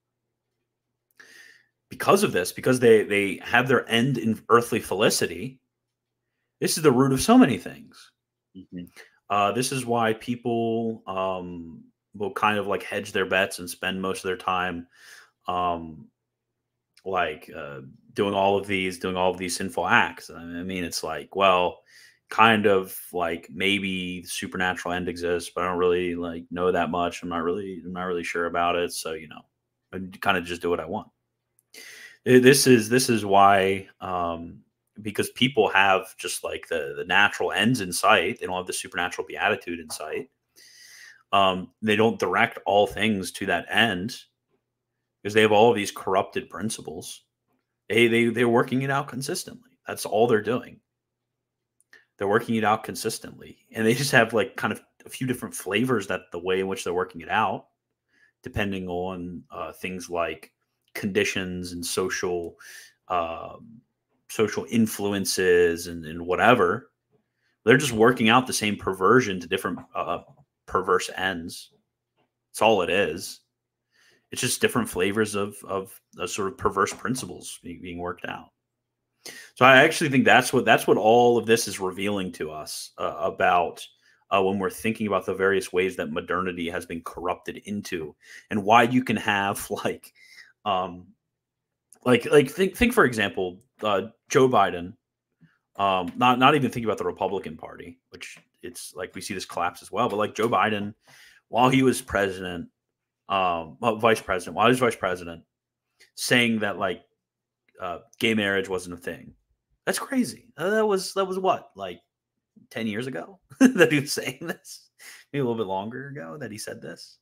Because of this, because they they have their end in earthly felicity, this is the root of so many things. Mhm. Uh, this is why people um, will kind of like hedge their bets and spend most of their time um, like uh, doing all of these, doing all of these sinful acts. I mean, it's like, well, kind of like maybe the supernatural end exists, but I don't really like know that much. I'm not really, I'm not really sure about it. So you know, I kind of just do what I want. Uh, This is this is why um, because people have just like the the natural ends in sight. They don't have the supernatural beatitude in sight. Um, they don't direct all things to that end because they have all of these corrupted principles. They they they're working it out consistently. That's all they're doing. They're working it out consistently, and they just have like kind of a few different flavors that the way in which they're working it out, depending on uh, things like conditions and social um, social influences and, and whatever. They're just working out the same perversion to different uh, perverse ends. That's all it is. It's just different flavors of of, of sort of perverse principles being, being worked out. So I actually think that's what that's what all of this is revealing to us uh, about uh, when we're thinking about the various ways that modernity has been corrupted into, and why you can have like, um, like like think think for example, uh, Joe Biden. Um, not not even thinking about the Republican Party, which it's like we see this collapse as well. But like Joe Biden, while he was president, um, well, vice president, while he was vice president, saying that like uh, gay marriage wasn't a thing. That's crazy. Uh, that was that was what like ten years ago that he was saying this. Maybe a little bit longer ago that he said this.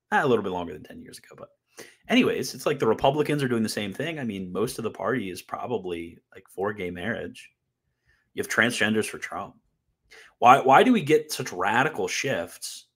a little bit longer than ten years ago. But anyways, it's like the Republicans are doing the same thing. I mean, most of the party is probably like for gay marriage. You have transgenders for Trump. Why why do we get such radical shifts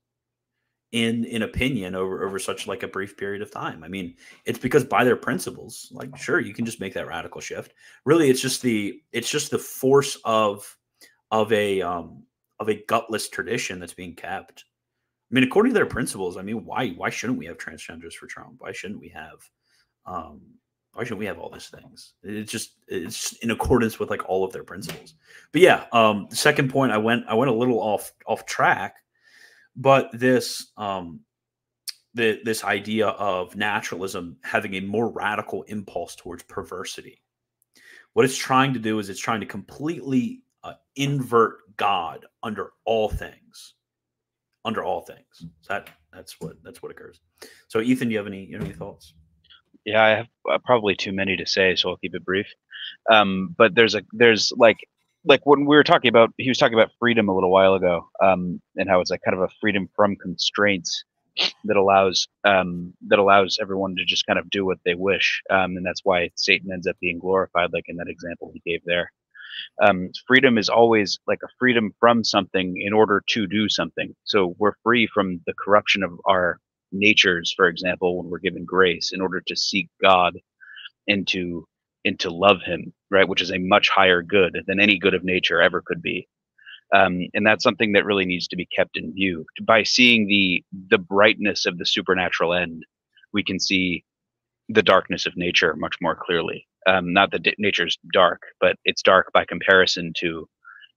in in opinion over over such like a brief period of time? I mean, it's because by their principles, like sure, you can just make that radical shift. Really, it's just the it's just the force of of a um of a gutless tradition that's being kept. I mean, according to their principles, I mean, why why shouldn't we have transgenders for Trump? Why shouldn't we have um why shouldn't we have all these things? It's just it's in accordance with like all of their principles. But yeah, um, the second point, I went I went a little off off track, but this um, the this idea of naturalism having a more radical impulse towards perversity. What it's trying to do is it's trying to completely uh, invert God under all things, under all things. So that that's what that's what occurs. So Ethan, do you have any you have any thoughts? Yeah, I have uh, probably too many to say, so I'll keep it brief. Um, but there's a there's like like when we were talking about he was talking about freedom a little while ago, um, and how it's like kind of a freedom from constraints that allows um, that allows everyone to just kind of do what they wish, um, and that's why Satan ends up being glorified, like in that example he gave there. Um, freedom is always like a freedom from something in order to do something. So we're free from the corruption of our natures, for example, when we're given grace in order to seek God and to and to love him, right, which is a much higher good than any good of nature ever could be. Um, and that's something that really needs to be kept in view. By seeing the the brightness of the supernatural end, we can see the darkness of nature much more clearly. Um, not that nature's dark, but it's dark by comparison to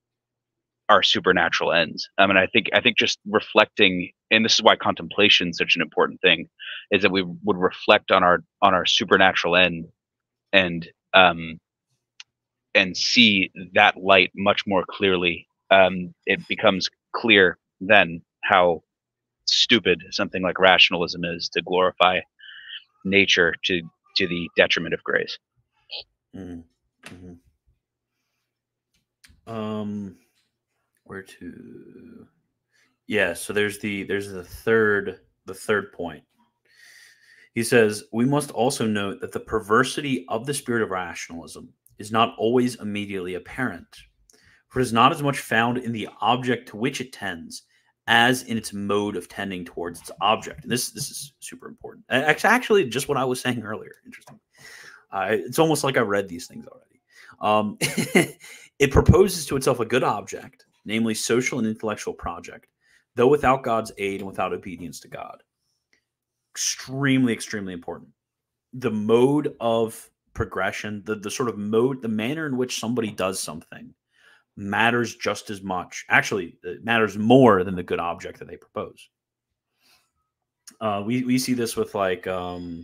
our supernatural ends. I mean, I think I think just reflecting, and this is why contemplation is such an important thing, is that we would reflect on our on our supernatural end, and um, and see that light much more clearly. Um, it becomes clear then how stupid something like rationalism is to glorify nature to to the detriment of grace. Mm-hmm. Um, where to? Yeah. So there's the there's the third the third point. He says we must also note that the perversity of the spirit of rationalism is not always immediately apparent, for it is not as much found in the object to which it tends as in its mode of tending towards its object. And this this is super important. It's actually just what I was saying earlier. Interesting. Uh, it's almost like I read these things already. Um, it proposes to itself a good object, namely social and intellectual project, though without God's aid and without obedience to God. Extremely, extremely important. The mode of progression, the, the sort of mode, the manner in which somebody does something matters just as much. Actually, it matters more than the good object that they propose. Uh, we, we see this with like... Um,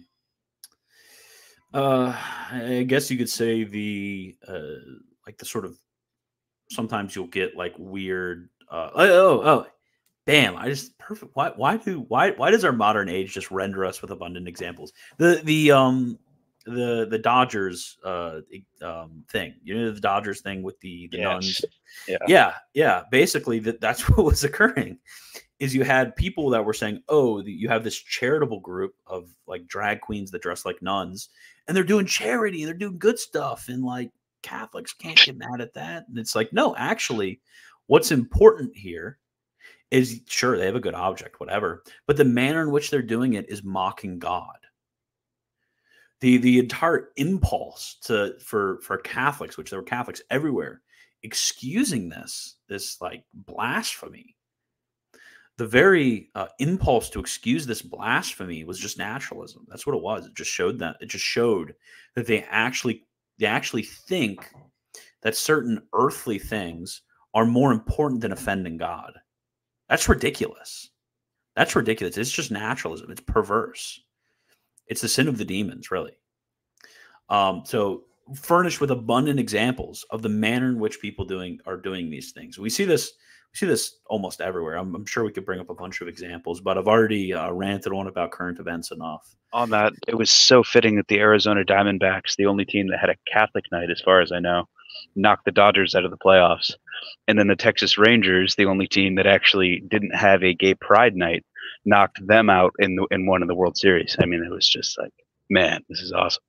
Uh, I guess you could say the uh, like the sort of sometimes you'll get like weird. Uh, oh, oh, oh, bam! I just perfect. Why? Why do? Why? Why does our modern age just render us with abundant examples? The the um the the Dodgers uh um thing. You know the Dodgers thing with the the Yes. nuns. Yeah. Yeah, yeah. Basically, that that's what was occurring. Is you had people that were saying, oh, you have this charitable group of like drag queens that dress like nuns, and they're doing charity, they're doing good stuff, and like Catholics can't get mad at that. And it's like, no, actually, what's important here is sure they have a good object, whatever, but the manner in which they're doing it is mocking God. The the entire impulse to for for Catholics, which there were Catholics everywhere, excusing this this like blasphemy. The very uh, impulse to excuse this blasphemy was just naturalism. That's what it was. It just showed that it just showed that they actually they actually think that certain earthly things are more important than offending God. That's ridiculous. That's ridiculous. It's just naturalism. It's perverse. It's the sin of the demons, really. Um, so furnished with abundant examples of the manner in which people doing are doing these things. We see this. We see this almost everywhere. I'm, I'm sure we could bring up a bunch of examples, but I've already uh, ranted on about current events enough. On that, it was so fitting that the Arizona Diamondbacks, the only team that had a Catholic night, as far as I know, knocked the Dodgers out of the playoffs. And then the Texas Rangers, the only team that actually didn't have a gay pride night, knocked them out in the, in one of the World Series. I mean, it was just like, man, this is awesome.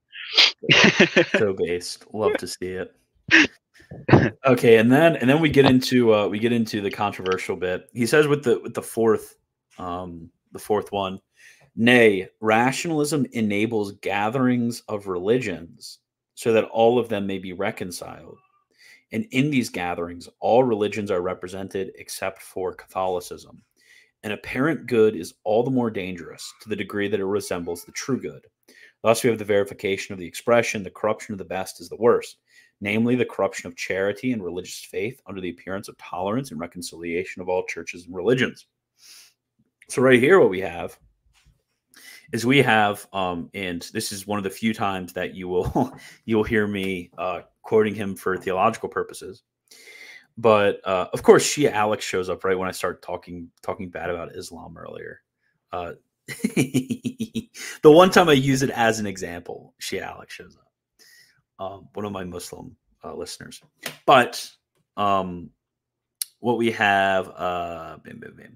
So based. Love to see it. Okay, and then and then we get into uh, we get into the controversial bit. He says with the with the fourth um, the fourth one, nay, rationalism enables gatherings of religions so that all of them may be reconciled. And in these gatherings, all religions are represented except for Catholicism. An apparent good is all the more dangerous to the degree that it resembles the true good. Thus, we have the verification of the expression, the corruption of the best is the worst, namely the corruption of charity and religious faith under the appearance of tolerance and reconciliation of all churches and religions. So right here, what we have is we have, um, and this is one of the few times that you will you will hear me uh, quoting him for theological purposes. But uh, of course, Shia Alex shows up right when I start talking talking bad about Islam earlier. Uh, the one time I use it as an example, Shia Alex shows up. Um, one of my Muslim uh, listeners. But um, what we have, uh, bam, bam, bam.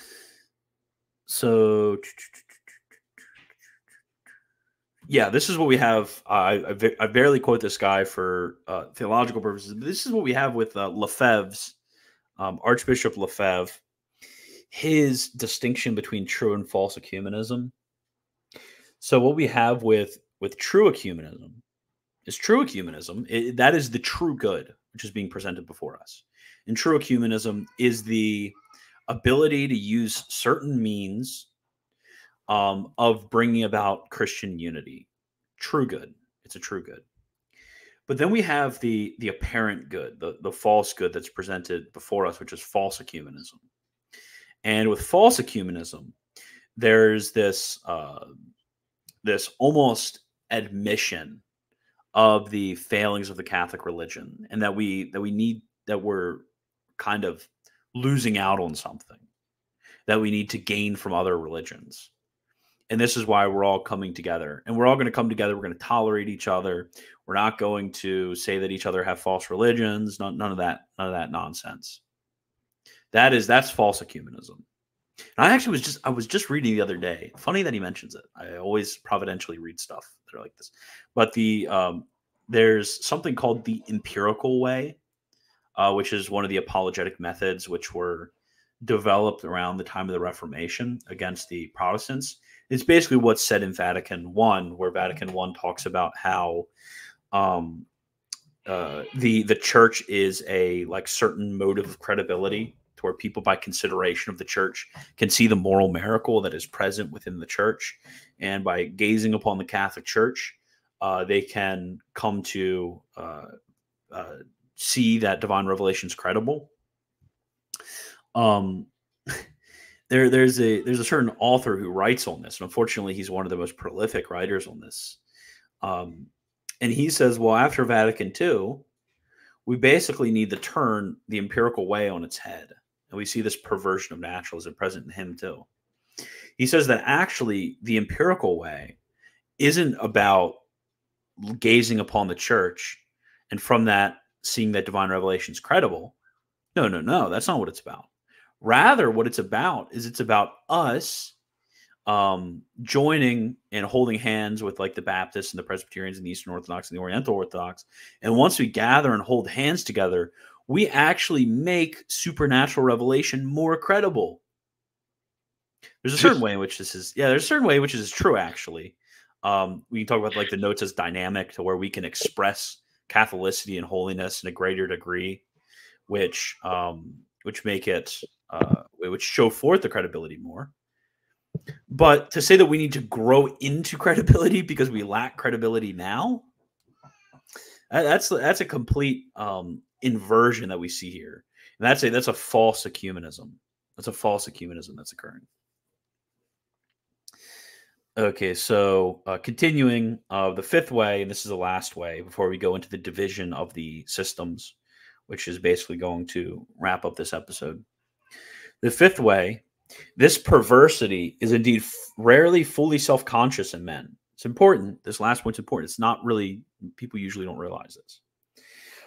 So, yeah, this is what we have. I, I, I barely quote this guy for uh, theological purposes. But this is what we have with uh, Lefebvre's, um, Archbishop Lefebvre, his distinction between true and false ecumenism. So what we have with, with true ecumenism is true ecumenism. It, that is the true good, which is being presented before us. And true ecumenism is the ability to use certain means um, of bringing about Christian unity. True good. It's a true good. But then we have the, the apparent good, the, the false good that's presented before us, which is false ecumenism. And with false ecumenism, there's this uh, this almost admission of the failings of the Catholic religion, and that we that we need that we're kind of losing out on something that we need to gain from other religions. And this is why we're all coming together, and we're all going to come together. We're going to tolerate each other. We're not going to say that each other have false religions. None, none of that. None of that nonsense. That is that's false ecumenism. And I actually was just I was just reading the other day. Funny that he mentions it. I always providentially read stuff that are like this. But the um, there's something called the empirical way, uh, which is one of the apologetic methods which were developed around the time of the Reformation against the Protestants. It's basically what's said in Vatican One, where Vatican One talks about how um, uh, the the church is a like certain motive of credibility, to where people, by consideration of the church, can see the moral miracle that is present within the church, and by gazing upon the Catholic Church, uh, they can come to uh, uh, see that divine revelation is credible. Um, there, there's a there's a certain author who writes on this, and unfortunately, he's one of the most prolific writers on this. Um, and he says, well, after Vatican Two, we basically need to turn the empirical way on its head. And we see this perversion of naturalism present in him too. He says that actually the empirical way isn't about gazing upon the church and from that seeing that divine revelation is credible. No, no, no. That's not what it's about. Rather, what it's about is it's about us um, joining and holding hands with like the Baptists and the Presbyterians and the Eastern Orthodox and the Oriental Orthodox. And once we gather and hold hands together, we actually make supernatural revelation more credible. There's a certain way in which this is, yeah, there's a certain way in which this is true, actually. Um, we can talk about like the notes as dynamic, to where we can express Catholicity and holiness in a greater degree, which um, which make it, uh, which show forth the credibility more. But to say that we need to grow into credibility because we lack credibility now, that's that's a complete um, inversion that we see here. And that's a that's a false ecumenism. That's a false ecumenism that's occurring. Okay, so uh, continuing uh, the fifth way, and this is the last way before we go into the division of the systems, which is basically going to wrap up this episode. The fifth way, this perversity is indeed rarely fully self-conscious in men. It's important. This last point's important. It's not really, people usually don't realize this.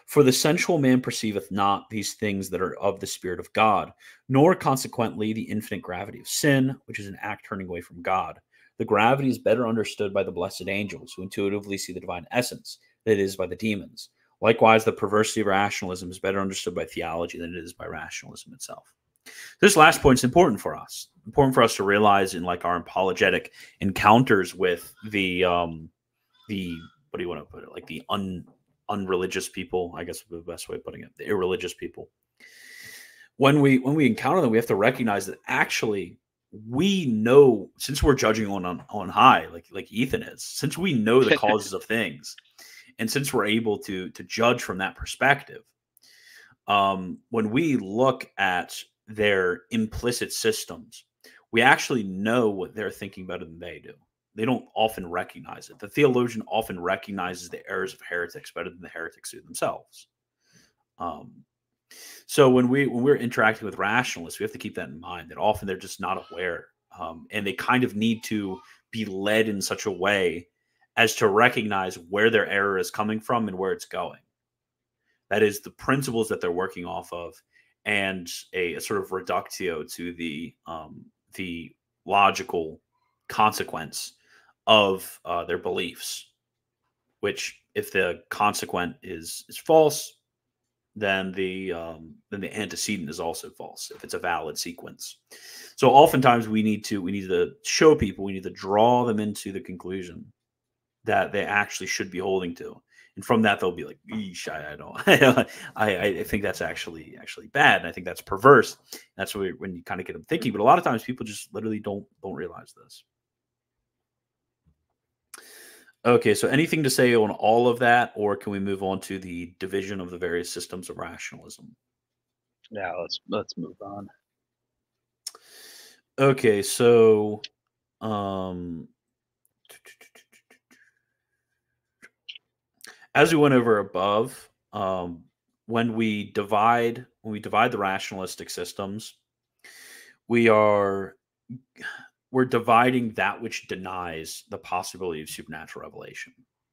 For the sensual man perceiveth not these things that are of the Spirit of God, nor consequently the infinite gravity of sin, which is an act turning away from God. The gravity is better understood by the blessed angels, who intuitively see the divine essence, than it is by the demons. Likewise, the perversity of rationalism is better understood by theology than it is by rationalism itself. This last point is important for us. Important for us to realize in like our apologetic encounters with the um, the what do you want to put it? Like the un unreligious people, I guess would be the best way of putting it, the irreligious people. When we when we encounter them, we have to recognize that actually we know, since we're judging on on, on high, like like Ethan is, since we know the causes of things, and since we're able to to judge from that perspective, um, when we look at their implicit systems, we actually know what they're thinking better than they do. They don't often recognize it. The theologian often recognizes the errors of heretics better than the heretics do themselves. Um, so when we when we're interacting with rationalists, we have to keep that in mind, that often they're just not aware, um, and they kind of need to be led in such a way as to recognize where their error is coming from and where it's going. That is the principles that they're working off of, and a, a sort of reductio to the um, the logical consequence of uh, their beliefs. Which, if the consequent is is false, then the um, then the antecedent is also false if it's a valid sequence. So oftentimes we need to we need to show people, we need to draw them into the conclusion that they actually should be holding to, and from that they'll be like, "Eesh, I, I don't, I, I think that's actually actually bad, and I think that's perverse." That's when, when you kind of get them thinking. But a lot of times people just literally don't don't realize this. Okay, so anything to say on all of that, or can we move on to the division of the various systems of rationalism? Yeah, let's let's move on. Okay, so um, as we went over above, um, when we divide when we divide the rationalistic systems, we are we're dividing that which denies the possibility of supernatural revelation.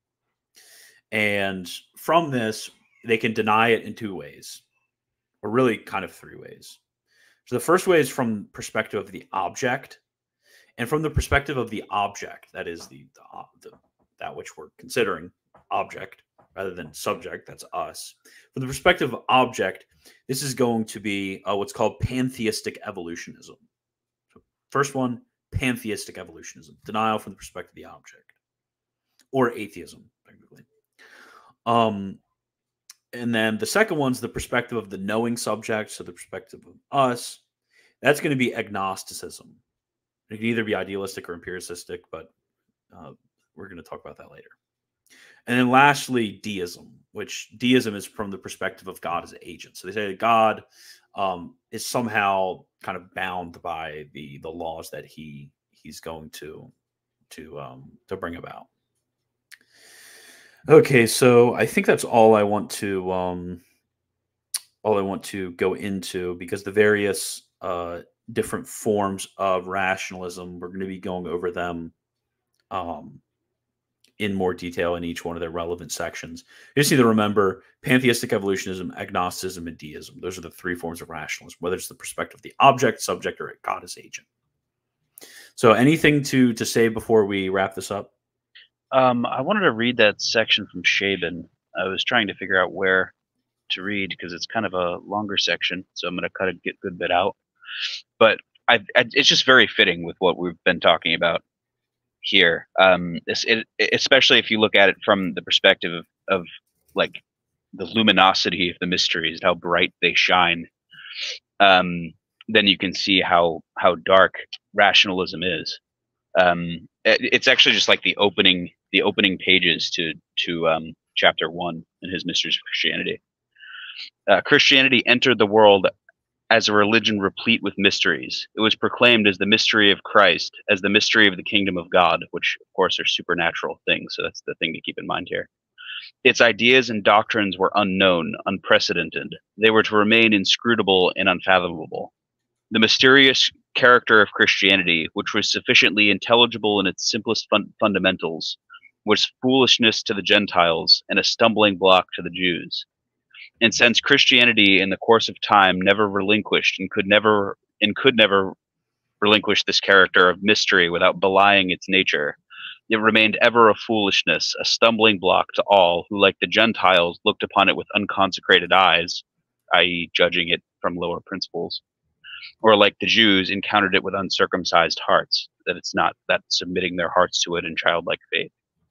And from this, they can deny it in two ways, or really kind of three ways. So the first way is from perspective of the object, and from the perspective of the object, that is the, the, the that which we're considering object rather than subject, that's us. From the perspective of object, this is going to be uh, what's called pantheistic evolutionism. So first one, pantheistic evolutionism, denial from the perspective of the object, or atheism, technically. Um, and then the second one's the perspective of the knowing subject, so the perspective of us. That's going to be agnosticism. It can either be idealistic or empiricistic, but uh, we're going to talk about that later. And then lastly, deism, which deism is from the perspective of God as an agent. So they say that God um, is somehow kind of bound by the the laws that he he's going to to um, to bring about. Okay, so I think that's all I want to um, all I want to go into, because the various uh, different forms of rationalism, we're going to be going over them um, in more detail in each one of their relevant sections. You just need to remember pantheistic evolutionism, agnosticism, and deism. Those are the three forms of rationalism, whether it's the perspective of the object, subject, or God as agent. So anything to to say before we wrap this up? Um, I wanted to read that section from Shaban. I was trying to figure out where to read because it's kind of a longer section, so I'm going to cut a good, good bit out. But I, I, it's just very fitting with what we've been talking about here. Um, it's, it, especially if you look at it from the perspective of, of like the luminosity of the mysteries, how bright they shine. Um, then you can see how how dark rationalism is. Um, it, it's actually just like the opening the opening pages to to um, chapter one in his Mysteries of Christianity. Uh, Christianity entered the world as a religion replete with mysteries. It was proclaimed as the mystery of Christ, as the mystery of the kingdom of God, which of course are supernatural things. So that's the thing to keep in mind here. Its ideas and doctrines were unknown, unprecedented. They were to remain inscrutable and unfathomable. The mysterious character of Christianity, which was sufficiently intelligible in its simplest fun fundamentals, was foolishness to the Gentiles and a stumbling block to the Jews. And since Christianity in the course of time never relinquished and could never and could never relinquish this character of mystery without belying its nature, it remained ever a foolishness, a stumbling block to all who, like the Gentiles, looked upon it with unconsecrated eyes, that is judging it from lower principles, or like the Jews, encountered it with uncircumcised hearts, that it's not that submitting their hearts to it in childlike faith.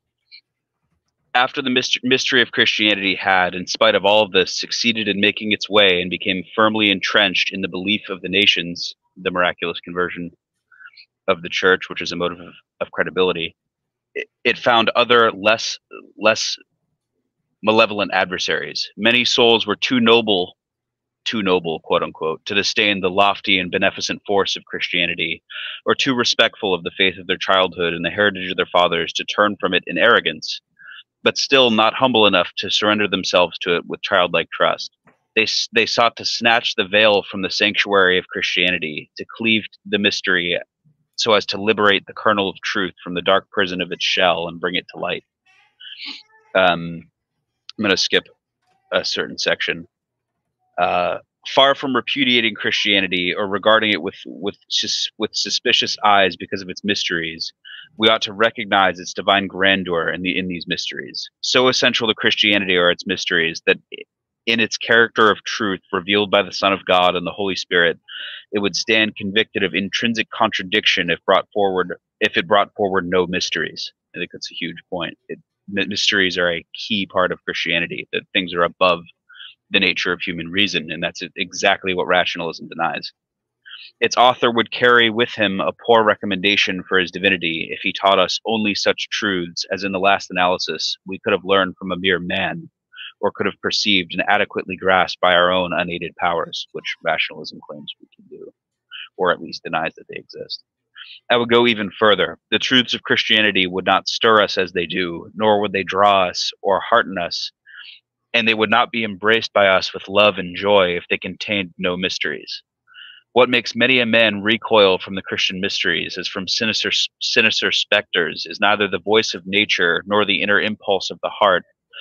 After the mystery of Christianity had, in spite of all of this, succeeded in making its way and became firmly entrenched in the belief of the nations, the miraculous conversion of the church, which is a motive of, of credibility, it, it found other less less malevolent adversaries. Many souls were too noble, too noble, quote unquote, to disdain the lofty and beneficent force of Christianity, or too respectful of the faith of their childhood and the heritage of their fathers to turn from it in arrogance, but still not humble enough to surrender themselves to it with childlike trust. They, they sought to snatch the veil from the sanctuary of Christianity, to cleave the mystery so as to liberate the kernel of truth from the dark prison of its shell and bring it to light. Um, I'm going to skip a certain section. Uh, far from repudiating Christianity or regarding it with, with, sus with suspicious eyes because of its mysteries, we ought to recognize its divine grandeur in, the, in these mysteries. So essential to Christianity are its mysteries that in its character of truth revealed by the Son of God and the Holy Spirit, it would stand convicted of intrinsic contradiction if brought forward, if it brought forward no mysteries. I think that's a huge point. It, mysteries are a key part of Christianity, that things are above the nature of human reason, and that's exactly what rationalism denies. Its author would carry with him a poor recommendation for his divinity if he taught us only such truths as in the last analysis we could have learned from a mere man, or could have perceived and adequately grasped by our own unaided powers, which rationalism claims we can do, or at least denies that they exist. I would go even further. The truths of Christianity would not stir us as they do, nor would they draw us or hearten us, and they would not be embraced by us with love and joy if they contained no mysteries. What makes many a man recoil from the Christian mysteries as from sinister, sinister specters is neither the voice of nature, nor the inner impulse of the heart,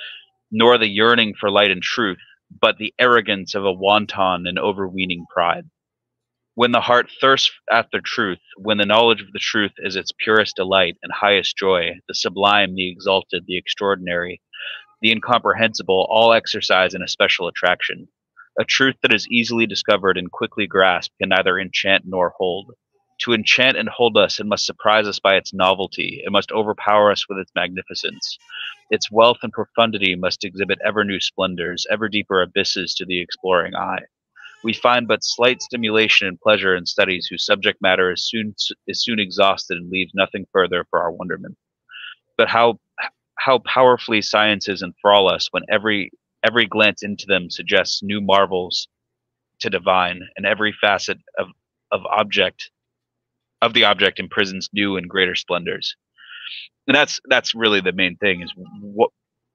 nor the yearning for light and truth, but the arrogance of a wanton and overweening pride. When the heart thirsts after truth, when the knowledge of the truth is its purest delight and highest joy, the sublime, the exalted, the extraordinary, the incomprehensible, all exercise an especial attraction. A truth that is easily discovered and quickly grasped can neither enchant nor hold. To enchant and hold us, it must surprise us by its novelty, it must overpower us with its magnificence. Its wealth and profundity must exhibit ever new splendors, ever deeper abysses to the exploring eye. We find but slight stimulation and pleasure in studies whose subject matter is soon is soon exhausted and leaves nothing further for our wonderment. But how how powerfully sciences enthrall us when every every glance into them suggests new marvels to divine, and every facet of of object of the object imprisons new and greater splendors. And that's that's really the main thing, is what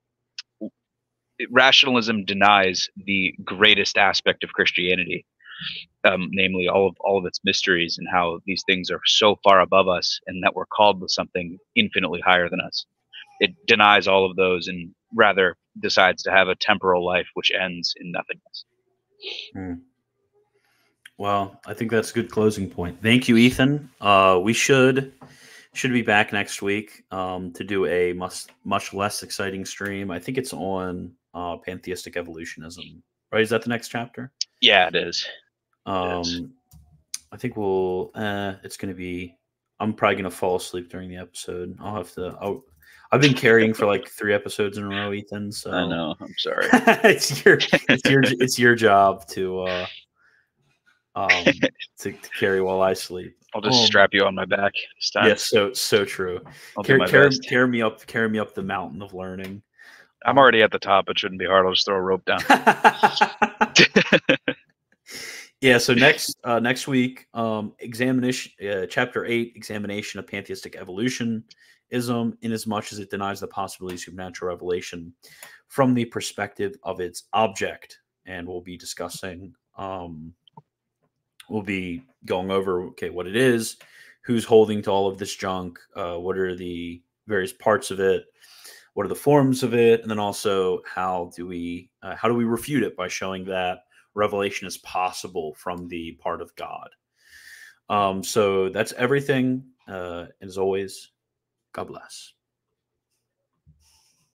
rationalism denies the greatest aspect of Christianity, um, namely all of all of its mysteries and how these things are so far above us and that we're called with something infinitely higher than us. It denies all of those and rather decides to have a temporal life which ends in nothingness. Hmm. Well, I think that's a good closing point. Thank you, Ethan. Uh, we should should be back next week um, to do a much much less exciting stream. I think it's on uh, pantheistic evolutionism. Right? Is that the next chapter? Yeah, it is. Um, it is. I think we'll. Uh, it's going to be. I'm probably going to fall asleep during the episode. I'll have to. I'll, I've been carrying for like three episodes in a row, Ethan. So I know. I'm sorry. it's your it's your it's your job to uh, um to, to carry while I sleep. I'll just um, strap you on my back this time. Yes, yeah, so so true. I'll Car- do my carry, best. carry me up, carry me up the mountain of learning. I'm um, already at the top. It shouldn't be hard. I'll just throw a rope down. Yeah. So next uh, next week, um, examination, uh, chapter eight, examination of pantheistic evolutionism, inasmuch as it denies the possibility of supernatural revelation from the perspective of its object, and we'll be discussing. Um, we'll be going over okay what it is, who's holding to all of this junk, uh, what are the various parts of it, what are the forms of it, and then also how do we uh, how do we refute it by showing that revelation is possible from the part of God. Um, so that's everything. Uh, and as always, God bless.